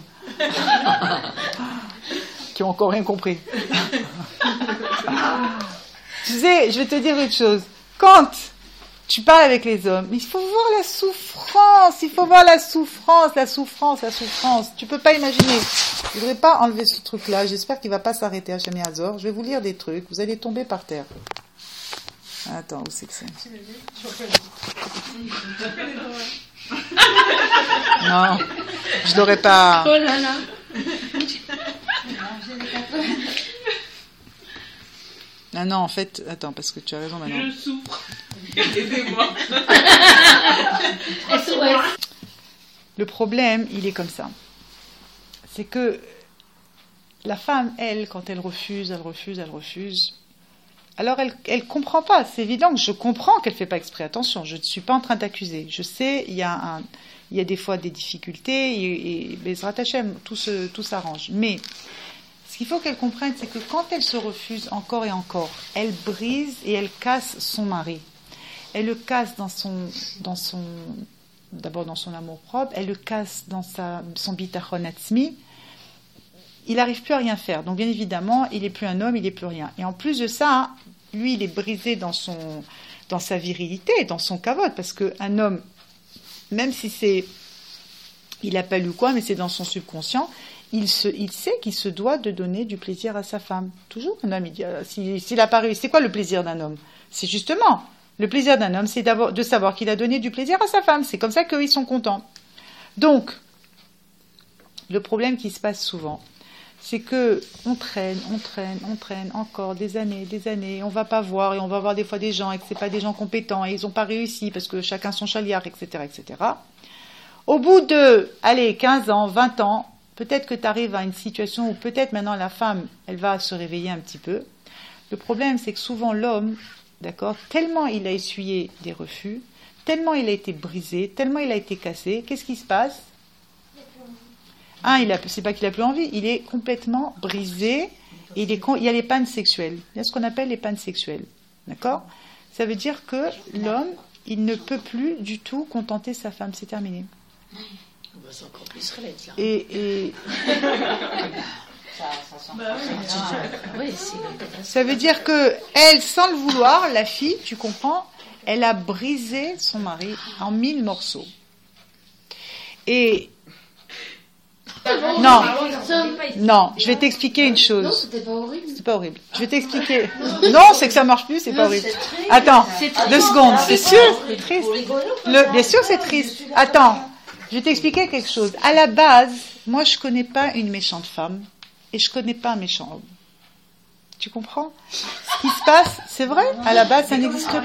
Speaker 1: Qui ont encore rien compris. Tu sais, je vais te dire une chose. Quand tu parles avec les hommes, il faut voir la souffrance, il faut voir la souffrance, la souffrance, la souffrance. Tu peux pas imaginer. Je voudrais pas enlever ce truc-là. J'espère qu'il va pas s'arrêter à Hachem Hazor. Je vais vous lire des trucs. Vous allez tomber par terre. Attends, où c'est que c'est? Non, je l'aurais pas.
Speaker 5: Oh là là.
Speaker 1: Ah non, en fait, attends, parce que tu as raison maintenant.
Speaker 2: Je souffre. Aidez-moi.
Speaker 1: Le problème, il est comme ça. C'est que la femme, elle, quand elle refuse, elle refuse, elle refuse. Alors, elle elle comprend pas. C'est évident que je comprends qu'elle fait pas exprès. Attention, je ne suis pas en train d'accuser. Je sais, il y a un, il y a des fois des difficultés et, et Bezrat Hashem, tout se, tout s'arrange. Mais ce qu'il faut qu'elle comprenne, c'est que quand elle se refuse encore et encore, elle brise et elle casse son mari. Elle le casse dans son, dans son, d'abord dans son amour propre. Elle le casse dans sa, son bitachon atzmi. Il n'arrive plus à rien faire. Donc, bien évidemment, il n'est plus un homme, il n'est plus rien. Et en plus de ça, lui, il est brisé dans, son, dans sa virilité, dans son kavod, parce qu'un homme, même si c'est, il n'a pas lu quoi, mais c'est dans son subconscient, il, se, il sait qu'il se doit de donner du plaisir à sa femme. Toujours, un homme, il dit, euh, s'il, s'il a pas réussi, c'est quoi le plaisir d'un homme? C'est justement, le plaisir d'un homme, c'est d'avoir, de savoir qu'il a donné du plaisir à sa femme. C'est comme ça qu'eux, ils sont contents. Donc, le problème qui se passe souvent, c'est que on traîne, on traîne, on traîne encore des années, des années, on va pas voir et on va voir des fois des gens et que c'est pas des gens compétents et ils ont pas réussi parce que chacun son chaliard, et cetera, et cetera. Au bout de, allez, quinze ans, vingt ans, peut-être que tu arrives à une situation où peut-être maintenant la femme, elle va se réveiller un petit peu. Le problème, c'est que souvent l'homme, d'accord, tellement il a essuyé des refus, tellement il a été brisé, tellement il a été cassé, qu'est-ce qui se passe? Un, il a, c'est pas qu'il a plus envie, il est complètement brisé, et il, est, il y a les pannes sexuelles. Il y a ce qu'on appelle les pannes sexuelles. D'accord? Ça veut dire que l'homme, il ne peut plus du tout contenter sa femme. C'est terminé.
Speaker 9: C'est encore plus relève, là.
Speaker 1: Et. et...
Speaker 8: Ça, ça sent
Speaker 2: Bah
Speaker 8: pas.
Speaker 9: Oui, c'est...
Speaker 1: Ça veut dire que elle, sans le vouloir, la fille, tu comprends, elle a brisé son mari en mille morceaux. Et. Non, non, je vais t'expliquer une chose.
Speaker 5: Non, c'était pas horrible.
Speaker 1: C'est pas horrible. Je vais t'expliquer. Non, c'est que ça marche plus, c'est pas horrible. Attends, deux secondes, c'est sûr, c'est triste. Le, bien sûr, c'est triste. Attends, je vais t'expliquer quelque chose. À la base, moi, je connais pas une méchante femme et je connais pas un méchant homme. Tu comprends? Ce qui se passe, c'est vrai. À la base, ça n'existe pas.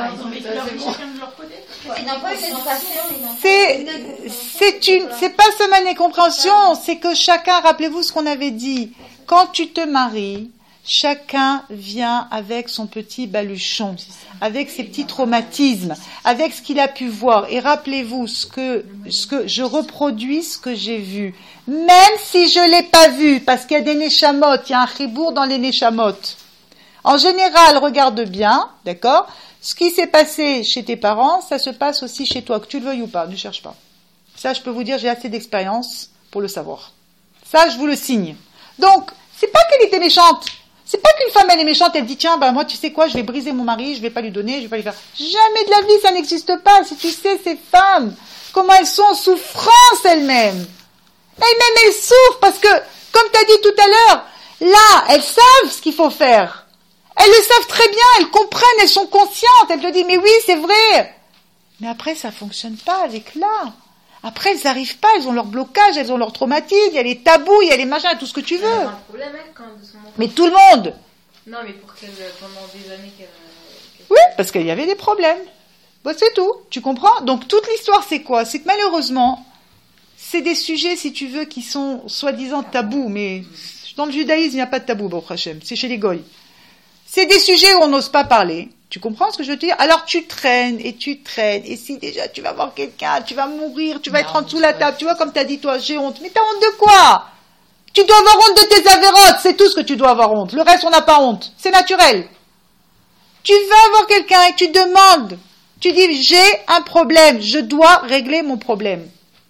Speaker 1: C'est, c'est une, c'est pas seulement une incompréhension, c'est que chacun, rappelez-vous ce qu'on avait dit, quand tu te maries, chacun vient avec son petit baluchon, avec ses petits traumatismes, avec ce qu'il a pu voir. Et rappelez-vous ce que, ce que je reproduis, ce que j'ai vu, même si je l'ai pas vu, parce qu'il y a des neshamot, il y a un chibour dans les neshamot. En général, regarde bien, d'accord? Ce qui s'est passé chez tes parents, ça se passe aussi chez toi, que tu le veuilles ou pas, ne cherche pas. Ça, je peux vous dire, j'ai assez d'expérience pour le savoir. Ça, je vous le signe. Donc, c'est pas qu'elle était méchante. C'est pas qu'une femme, elle est méchante, elle dit, tiens, bah, moi, tu sais quoi, je vais briser mon mari, je vais pas lui donner, je vais pas lui faire. Jamais de la vie, ça n'existe pas. Si tu sais, ces femmes, comment elles sont en souffrance elles-mêmes. Elles-mêmes, elles souffrent parce que, comme tu as dit tout à l'heure, là, elles savent ce qu'il faut faire. Elles le savent très bien, elles comprennent, elles sont conscientes, elles te disent, mais oui, c'est vrai. Mais après, ça fonctionne pas avec là. Après, elles n'arrivent pas, elles ont leur blocage, elles ont leur traumatisme, il y a les tabous, il y a les machins, tout ce que tu veux.
Speaker 4: un problème, elle, quand de son
Speaker 1: Mais tout le monde.
Speaker 4: Non, mais pour qu'elle, pendant des années qu'elle... qu'elle...
Speaker 1: Oui, parce qu'il y avait des problèmes. Bon, c'est tout, tu comprends? Donc, toute l'histoire, c'est quoi? C'est que malheureusement, c'est des sujets, si tu veux, qui sont soi-disant tabous, mais dans le judaïsme, il n'y a pas de tabou, Baruch Hashem, c'est chez les goïs. C'est des sujets où on n'ose pas parler. Tu comprends ce que je veux te dire? Alors tu traînes et tu traînes. Et si déjà tu vas voir quelqu'un, tu vas mourir, tu vas non, être en dessous de la table. Tu vois, comme tu as dit toi, j'ai honte. Mais t'as honte de quoi? Tu dois avoir honte de tes avérotes. C'est tout ce que tu dois avoir honte. Le reste, on n'a pas honte. C'est naturel. Tu vas voir quelqu'un et tu demandes. Tu dis, j'ai un problème. Je dois régler mon problème.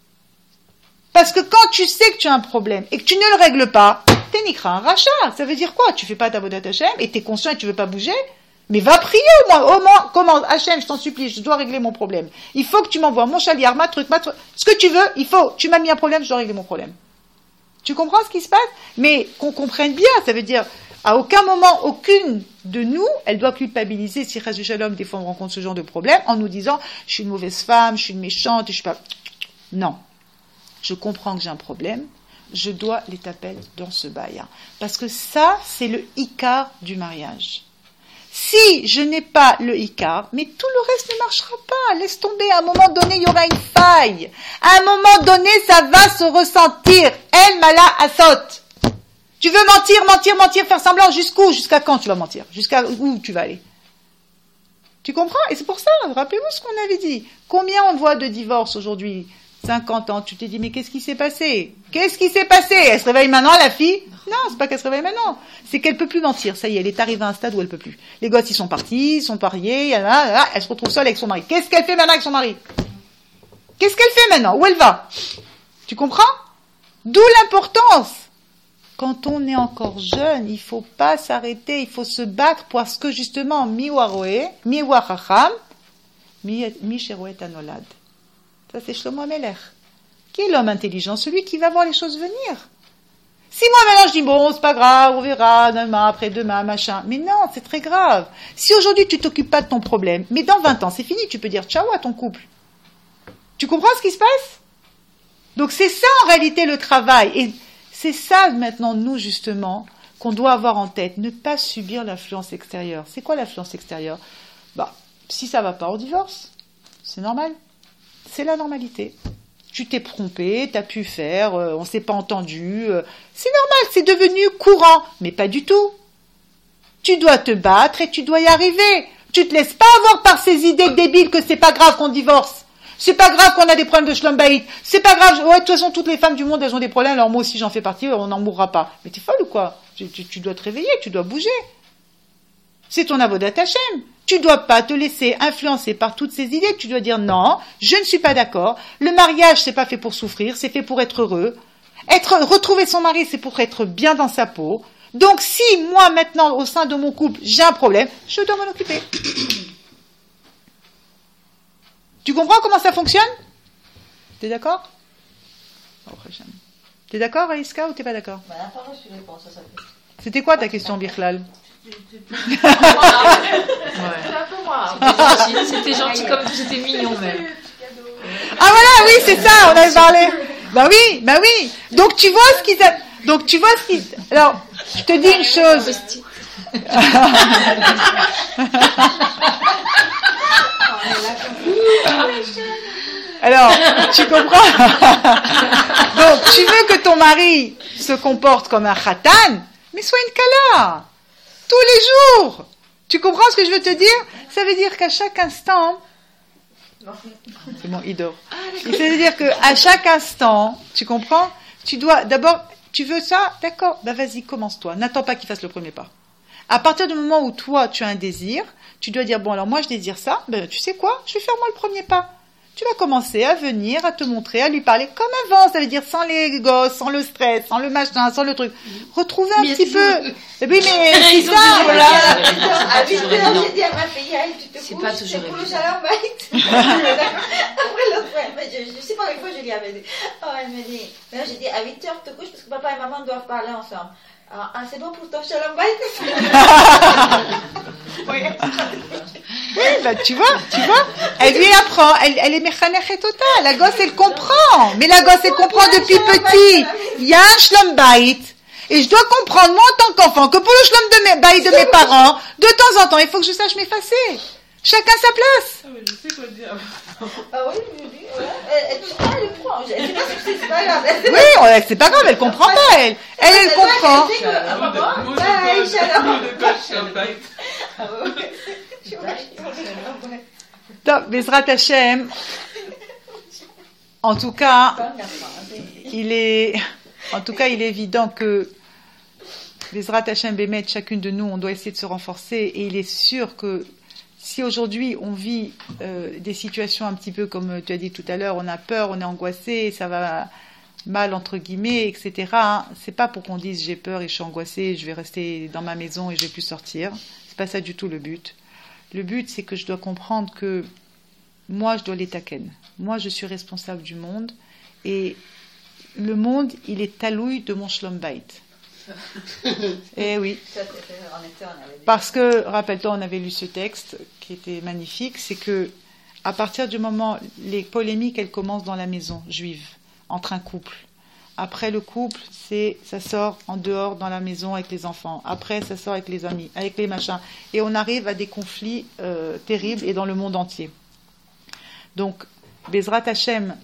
Speaker 1: Parce que quand tu sais que tu as un problème et que tu ne le règles pas, t'es nikra un rachat. Ça veut dire quoi? Tu fais pas ta Avodat Hashem et t'es conscient et tu veux pas bouger? Mais va prier au moins, au moins, comment, Hachem, je t'en supplie, je dois régler mon problème. Il faut que tu m'envoies mon chaliard, ma truc, ma truc, ce que tu veux, il faut, tu m'as mis un problème, je dois régler mon problème. Tu comprends ce qui se passe? Mais qu'on comprenne bien, ça veut dire, à aucun moment, aucune de nous, elle doit culpabiliser, si Chas Shalom, des fois on rencontre ce genre de problème, en nous disant, je suis une mauvaise femme, je suis une méchante, je suis pas... Non. Je comprends que j'ai un problème, je dois les taper dans ce bail. Parce que ça, c'est le ikar du mariage. Si je n'ai pas le ikar, mais tout le reste ne marchera pas. Laisse tomber. À un moment donné, il y aura une faille. À un moment donné, ça va se ressentir. El mala asot. Tu veux mentir, mentir, mentir, faire semblant jusqu'où? Jusqu'à quand tu vas mentir? Jusqu'à où tu vas aller? Tu comprends? Et c'est pour ça, rappelez-vous ce qu'on avait dit. Combien on voit de divorces aujourd'hui? cinquante ans, tu t'es dit, mais qu'est-ce qui s'est passé? Qu'est-ce qui s'est passé? Elle se réveille maintenant, la fille? Non, c'est pas qu'elle se réveille maintenant. C'est qu'elle peut plus mentir. Ça y est, elle est arrivée à un stade où elle peut plus. Les gosses, ils sont partis, ils sont pariés, elle se retrouve seule avec son mari. Qu'est-ce qu'elle fait maintenant avec son mari? Qu'est-ce qu'elle fait maintenant? Où elle va? Tu comprends? D'où l'importance. Quand on est encore jeune, il faut pas s'arrêter, il faut se battre parce que justement, mi waroé, mi wachacham, mi sheroet anolad. Ça, c'est Shlomo Amelech. Qui est l'homme intelligent? Celui qui va voir les choses venir. Si moi, maintenant, je dis, bon, c'est pas grave, on verra, demain, après-demain, machin. Mais non, c'est très grave. Si aujourd'hui, tu t'occupes pas de ton problème, mais dans vingt ans, c'est fini, tu peux dire ciao à ton couple. Tu comprends ce qui se passe? Donc, c'est ça, en réalité, le travail. Et c'est ça, maintenant, nous, justement, qu'on doit avoir en tête. Ne pas subir l'influence extérieure. C'est quoi l'influence extérieure? Bah, si ça va pas, on divorce. C'est normal. C'est la normalité. Tu t'es trompé, t'as pu faire, euh, on s'est pas entendu. Euh, c'est normal, c'est devenu courant, mais pas du tout. Tu dois te battre et tu dois y arriver. Tu te laisses pas avoir par ces idées débiles que c'est pas grave qu'on divorce. C'est pas grave qu'on a des problèmes de shlom bayit. C'est pas grave. Ouais, de toute façon, toutes les femmes du monde, elles ont des problèmes. Alors moi aussi, j'en fais partie. On n'en mourra pas. Mais t'es folle ou quoi? tu, tu, tu dois te réveiller, tu dois bouger. C'est ton avodat Hashem. Tu dois pas te laisser influencer par toutes ces idées. Tu dois dire non, je ne suis pas d'accord. Le mariage, c'est pas fait pour souffrir, c'est fait pour être heureux. Être, retrouver son mari, c'est pour être bien dans sa peau. Donc, si moi, maintenant, au sein de mon couple, j'ai un problème, je dois m'en occuper. Tu comprends comment ça fonctionne? T'es d'accord? T'es d'accord, Aïska, ou t'es pas d'accord?
Speaker 8: Bah, la parole, je réponds, ça, ça fait.
Speaker 1: C'était quoi ta question, Birklal?
Speaker 9: Ouais. C'était gentil comme tout, c'était mignon même.
Speaker 1: Ah voilà, oui, c'est ça, on avait parlé. Bah oui, bah oui. Donc tu vois ce qu'ils a... Donc tu vois ce qu'ils... Alors, je te dis une chose. Alors, tu comprends? Donc, tu veux que ton mari se comporte comme un khatan, mais sois une kala. Tous les jours. Tu comprends ce que je veux te dire? Ça veut dire qu'à chaque instant... C'est bon, il dort. Ça veut dire qu'à chaque instant, tu comprends? Tu dois... D'abord, tu veux ça? D'accord. Ben vas-y, commence-toi. N'attends pas qu'il fasse le premier pas. À partir du moment où toi, tu as un désir, tu dois dire, bon, alors moi, je désire ça. Ben, tu sais quoi? Je vais faire moi le premier pas. Tu vas commencer à venir, à te montrer, à lui parler comme avant. Ça veut dire sans les gosses, sans le stress, sans le machin, sans le truc. Retrouver un mais petit peu. Et oui, mais c'est ça, voilà.
Speaker 8: À huit heures, j'ai dit à ma fille, tu te couches, c'est pas toujours évident. Après l'autre fois, je, je sais pas, une fois, je lui avais dit, oh, elle me dit, mais j'ai dit, à huit heures, tu te couches parce que papa et maman doivent parler ensemble. Ah, ah, c'est bon pour ton shalom bayit?
Speaker 1: Oui. Oui, bah, tu vois, tu vois, elle lui apprend, elle, elle est mechanechet totale, la gosse, elle comprend, mais la gosse, elle comprend depuis petit, il y a un shalom bayit, et je dois comprendre, moi, en tant qu'enfant, que pour le shalom de mes, bayit de mes parents, de temps en temps, il faut que je sache m'effacer. Chacun sa place.
Speaker 6: Ah, mais je sais quoi dire.
Speaker 8: Ah oui, oui, oui, ouais. Elle, elle, elle prend, c'est pas grave.
Speaker 1: Oui, ouais, c'est pas grave, elle comprend pas, elle. Elle, elle comprend. Donc, Bezrat Hashem, en tout cas, il est, en tout cas, il est évident que Bezrat Hashem Bémet, chacune de nous, on doit essayer de se renforcer, et il est sûr que si aujourd'hui on vit euh, des situations un petit peu comme tu as dit tout à l'heure, on a peur, on est angoissé, ça va mal entre guillemets, et cetera. Hein, c'est pas pour qu'on dise j'ai peur et je suis angoissée, je vais rester dans ma maison et je vais plus sortir. C'est pas ça du tout le but. Le but, c'est que je dois comprendre que moi, je dois l'étaken. Moi, je suis responsable du monde, et le monde, il est talouille de mon shlom bayit. Eh oui. Parce que, rappelle-toi, on avait lu ce texte qui était magnifique, c'est que à partir du moment, les polémiques, elles commencent dans la maison juive, entre un couple. Après le couple, c'est ça sort en dehors dans la maison avec les enfants. Après, ça sort avec les amis, avec les machins. Et on arrive à des conflits euh, terribles et dans le monde entier. Donc, Bezrat Hashem,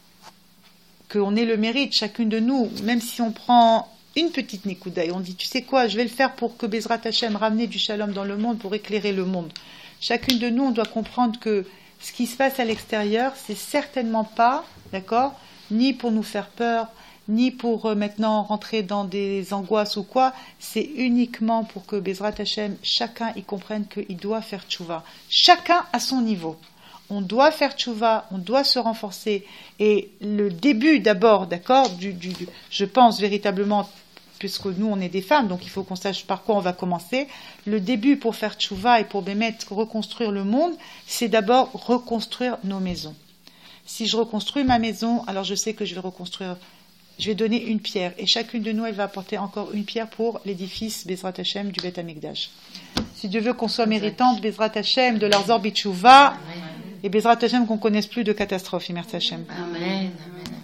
Speaker 1: qu'on ait le mérite, chacune de nous, même si on prend une petite nikuda et on dit, tu sais quoi, je vais le faire pour que Bezrat Hashem ramène du shalom dans le monde, pour éclairer le monde. Chacune de nous, on doit comprendre que ce qui se passe à l'extérieur, c'est certainement pas, d'accord, ni pour nous faire peur, ni pour euh, maintenant rentrer dans des angoisses ou quoi, c'est uniquement pour que Bezrat Hashem, chacun y comprenne qu'il doit faire tchouva. Chacun à son niveau. On doit faire tchouva, on doit se renforcer. Et le début d'abord, d'accord, du, du, du, je pense véritablement, puisque nous on est des femmes, donc il faut qu'on sache par quoi on va commencer. Le début pour faire tchouva et pour bémettre, reconstruire le monde, c'est d'abord reconstruire nos maisons. Si je reconstruis ma maison, alors je sais que je vais reconstruire, je vais donner une pierre. Et chacune de nous, elle va apporter encore une pierre pour l'édifice Bezrat Hashem du Beth Amikdash. Si Dieu veut qu'on soit méritant de Bezrat Hashem, de l'Arzor Bitchouva, et Bezrat Hashem qu'on connaisse plus de catastrophes, Merci Hashem.
Speaker 9: Amen.